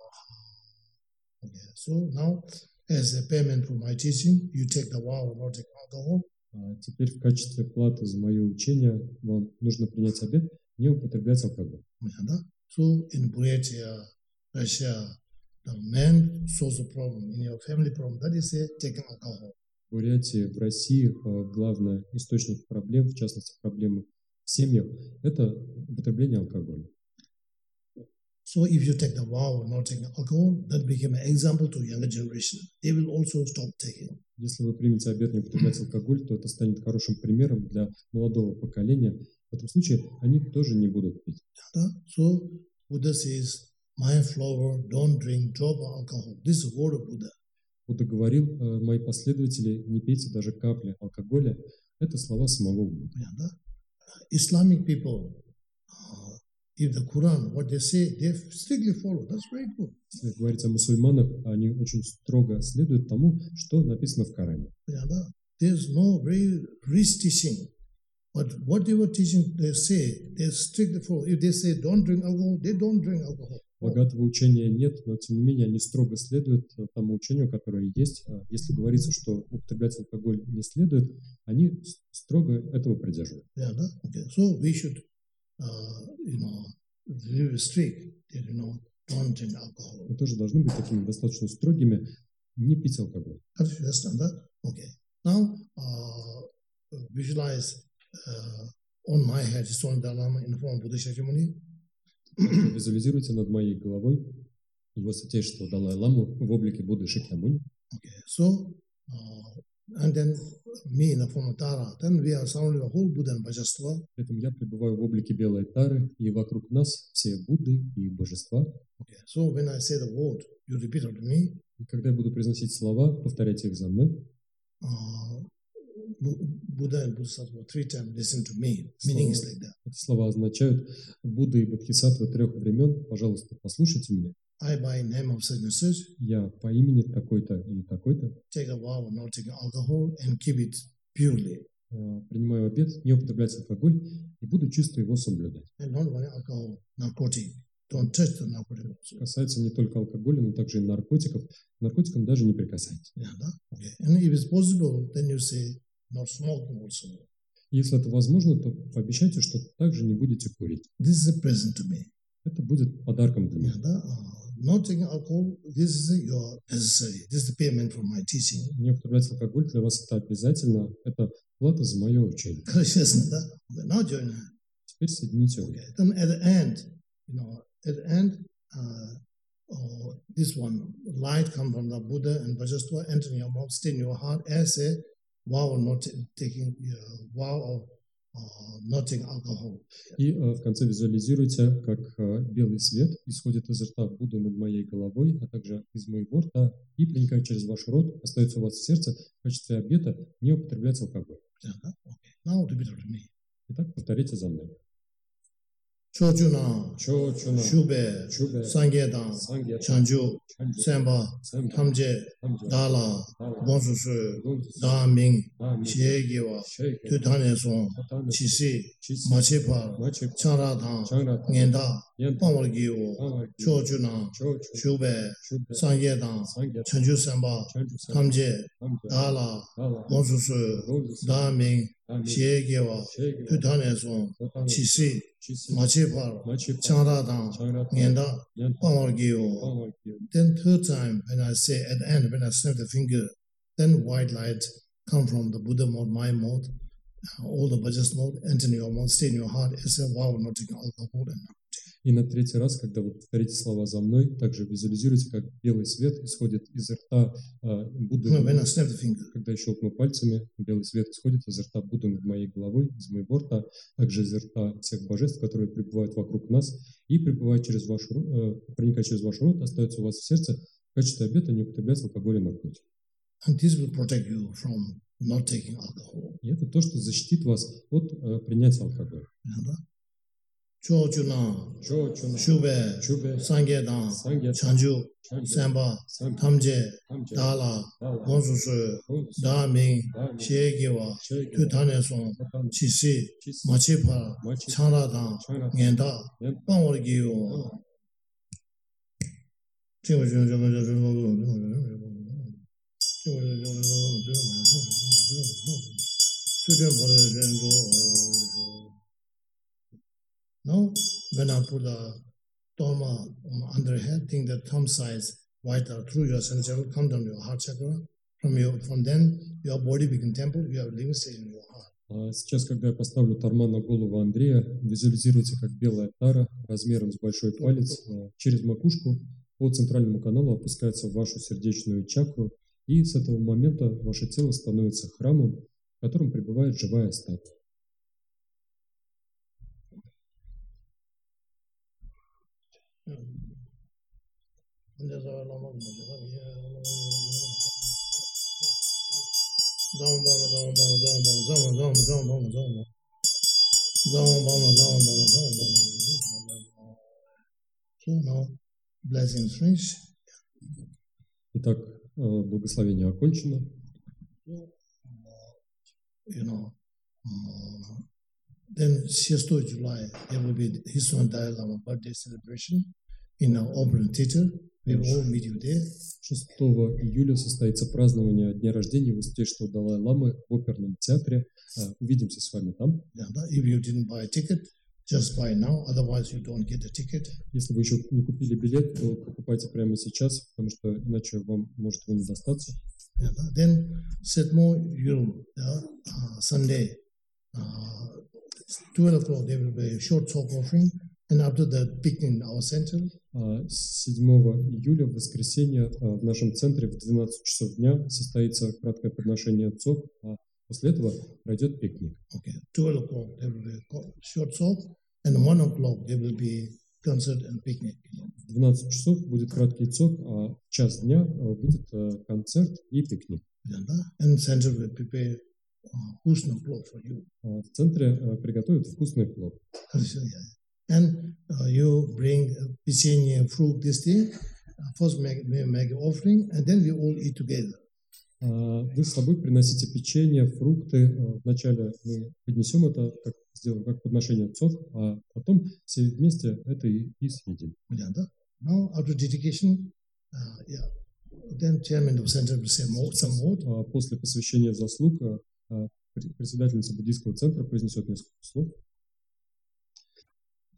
Okay, so now, as a payment for my teaching, you take the vow of not taking alcohol. Теперь в качестве платы за мое учение вам нужно принять обет не употреблять алкоголь. So in Buryatia, Russia, the main source of problem in your family problem, that is taking alcohol. В Бурятии, в России главный источник проблем, в частности проблемы в семьях, это употребление алкоголя. So if you take the vow of not taking alcohol, that became an example to younger generation. They will also stop taking. Если вы примете обет не употреблять алкоголь, то это станет хорошим примером для молодого поколения. В этом случае они тоже не будут пить. So Buddha says, my follower, don't drink drop of alcohol. This is the word of Buddha. Будда говорил, мои последователи, не пейте даже капли алкоголя. Это слова самого Будды. Islamic people, if the Quran, what they say, they strictly follow. That's very good. Если говорить о мусульманах, они очень строго следуют тому, что написано в Коране. There's no very rich teaching. But whatever teaching they say, they strictly follow. If they say don't drink alcohol, they don't drink alcohol. Богатого учения нет, но тем не менее они строго следуют тому учению, которое есть. Если говорится, что употреблять алкоголь не следует, они строго этого придерживаются. Okay. So we should, be strict, don't drink alcohol. Мы тоже должны быть такими достаточно строгими, не пить алкоголь. Understand that? Okay. Now visualize on my head Stone Dalai Lama in the form of Buddha Shakyamuni. Визуализируйте над моей головой его святейшество Далай-ламу в облике Будды Шакьямуни. Okay, so and then me in the form of Tara. Then we are surrounded by whole Buddha and Bhajastva. При этом я пребываю в облике белой Тары, и вокруг нас все Будды и божества. Okay, so when I say the word, you repeat after me. И когда я буду произносить слова, повторяйте их за мной. Buddha and Bodhisattva 3 times listen to me. Meaning is like that. Эти слова означают Будда и Бодхисаттва 3 времен, пожалуйста, послушайте меня. I by name of such and such. Я по имени такой-то и такой-то. Take a vow of not taking alcohol and keep it purely. Принимаю обет не употреблять алкоголь и буду чисто его соблюдать. And not only alcohol, narcotic. Don't touch the narcotic. Касается не только алкоголя, но также и наркотиков. К наркотикам даже не прикасайтесь. Okay. And if it's possible, then you say not smoking also. Если это возможно, то пообещайте, что также не будете курить. This is a present to me. Это будет подарком для меня. Not taking alcohol, this is your necessary. This is the payment for my teaching. Не употреблять алкоголь для вас это обязательно. Это плата за мое учение. Now join hand. Теперь соедините руки. Then at the end, this one light come from the Buddha and Vajrasattva enter in your mouth, stay in your heart as a vow of not taking not taking alcohol. И в конце визуализируйте, как белый свет исходит из рта Будды над моей головой, а также из моего рта и, проникая через ваш рот, остается у вас в сердце в качестве обета не употреблять алкоголь. Now repeat after me. Итак, повторите за мной. Chochuna, Shube, Sangedan, Chanju, Semba, Tamje, Dala, Bonsusu, Daming, Shiegiwa, Tutaneson, Chisi, Machipa, Chanradhan, Ngenda, Pamwargiwo, Chochuna, Shube, Sangedan, Chanju Semba, Tamje, Dala, Bonsusu, Daming, Shiegiwa, Tutaneson, Chisi, Machipa, Chanradhan, Ngenda, Pamwargiwo. Then third time, when I say at the end, when I snap the finger, then white light come from the Buddha mode, my mode, all the Bhajas mode, enter in your mouth, stay in your heart, as a vow not taking alcohol and narcotic. И на третий раз, когда вы повторите слова за мной, также визуализируйте, как белый свет исходит из рта Будды. Когда я щелкну пальцами, белый свет исходит из рта Будды над моей головой, из моего рта, также из рта всех божеств, которые пребывают вокруг нас, и пребывая через ваш рот, проникая через ваш рот, остается у вас в сердце в качестве обета не употреблять алкоголь и наркотики. И это то, что защитит вас от принятия алкоголя. Chochuna, Shube, Sangedan, Chanju, Semba, Tamje, Dala, Bonsusu, Daming, Shiegiwa, Tutaneson, Chisi, Machipa, Chanradhan, Ngenda, Pamwargiwo. Now, when I put the Dharma on the under head, think the thumb size vital through your center will come down to your heart chakra. From then, your body becomes temple, you have a living stage in your heart. Сейчас, когда я поставлю тарман на голову Андрея, визуализируйте, как белая тара размером с большой палец через макушку по центральному каналу опускается в вашу сердечную чакру, и с этого момента ваше тело становится храмом, в котором пребывает живая статуя. Итак, благословение окончено. Then 6 July, there will be His Own Dalai Lama birthday celebration in our Auburn Theater. We will all meet you there. 6 июля состоится празднование дня рождения Высочайшего Далай-ламы в оперном театре. Увидимся с вами там. If you didn't buy a ticket, just buy now. Otherwise, you don't get a ticket. Если вы еще не купили билет, то покупайте прямо сейчас, потому что иначе вам может его не достаться. Then Setmo Yul Sunday, 12 o'clock there will be a short talk offering, and after the picnic in our center. 7 июля в воскресенье в нашем центре в 12 часов дня состоится краткое подношение отцов, а после этого пройдет пикник. Okay, 12 o'clock there will be a short talk, and 1 o'clock there will be concert and picnic. В 12 часов будет краткий цок, а в час дня будет концерт и пикник. And center will prepare вкусный плов for you. В центре приготовят вкусный плов. And you bring печенье, fruit, this thing. First make offering, and then we all eat together. Вы с собой приносите печенье, фрукты. Вначале мы поднесем это, сделаем как подношение отцов, а потом все вместе это и съедим. Now after dedication, then chairman of center will say some more. После посвящения заслуг председательница буддийского центра произнесет несколько слов.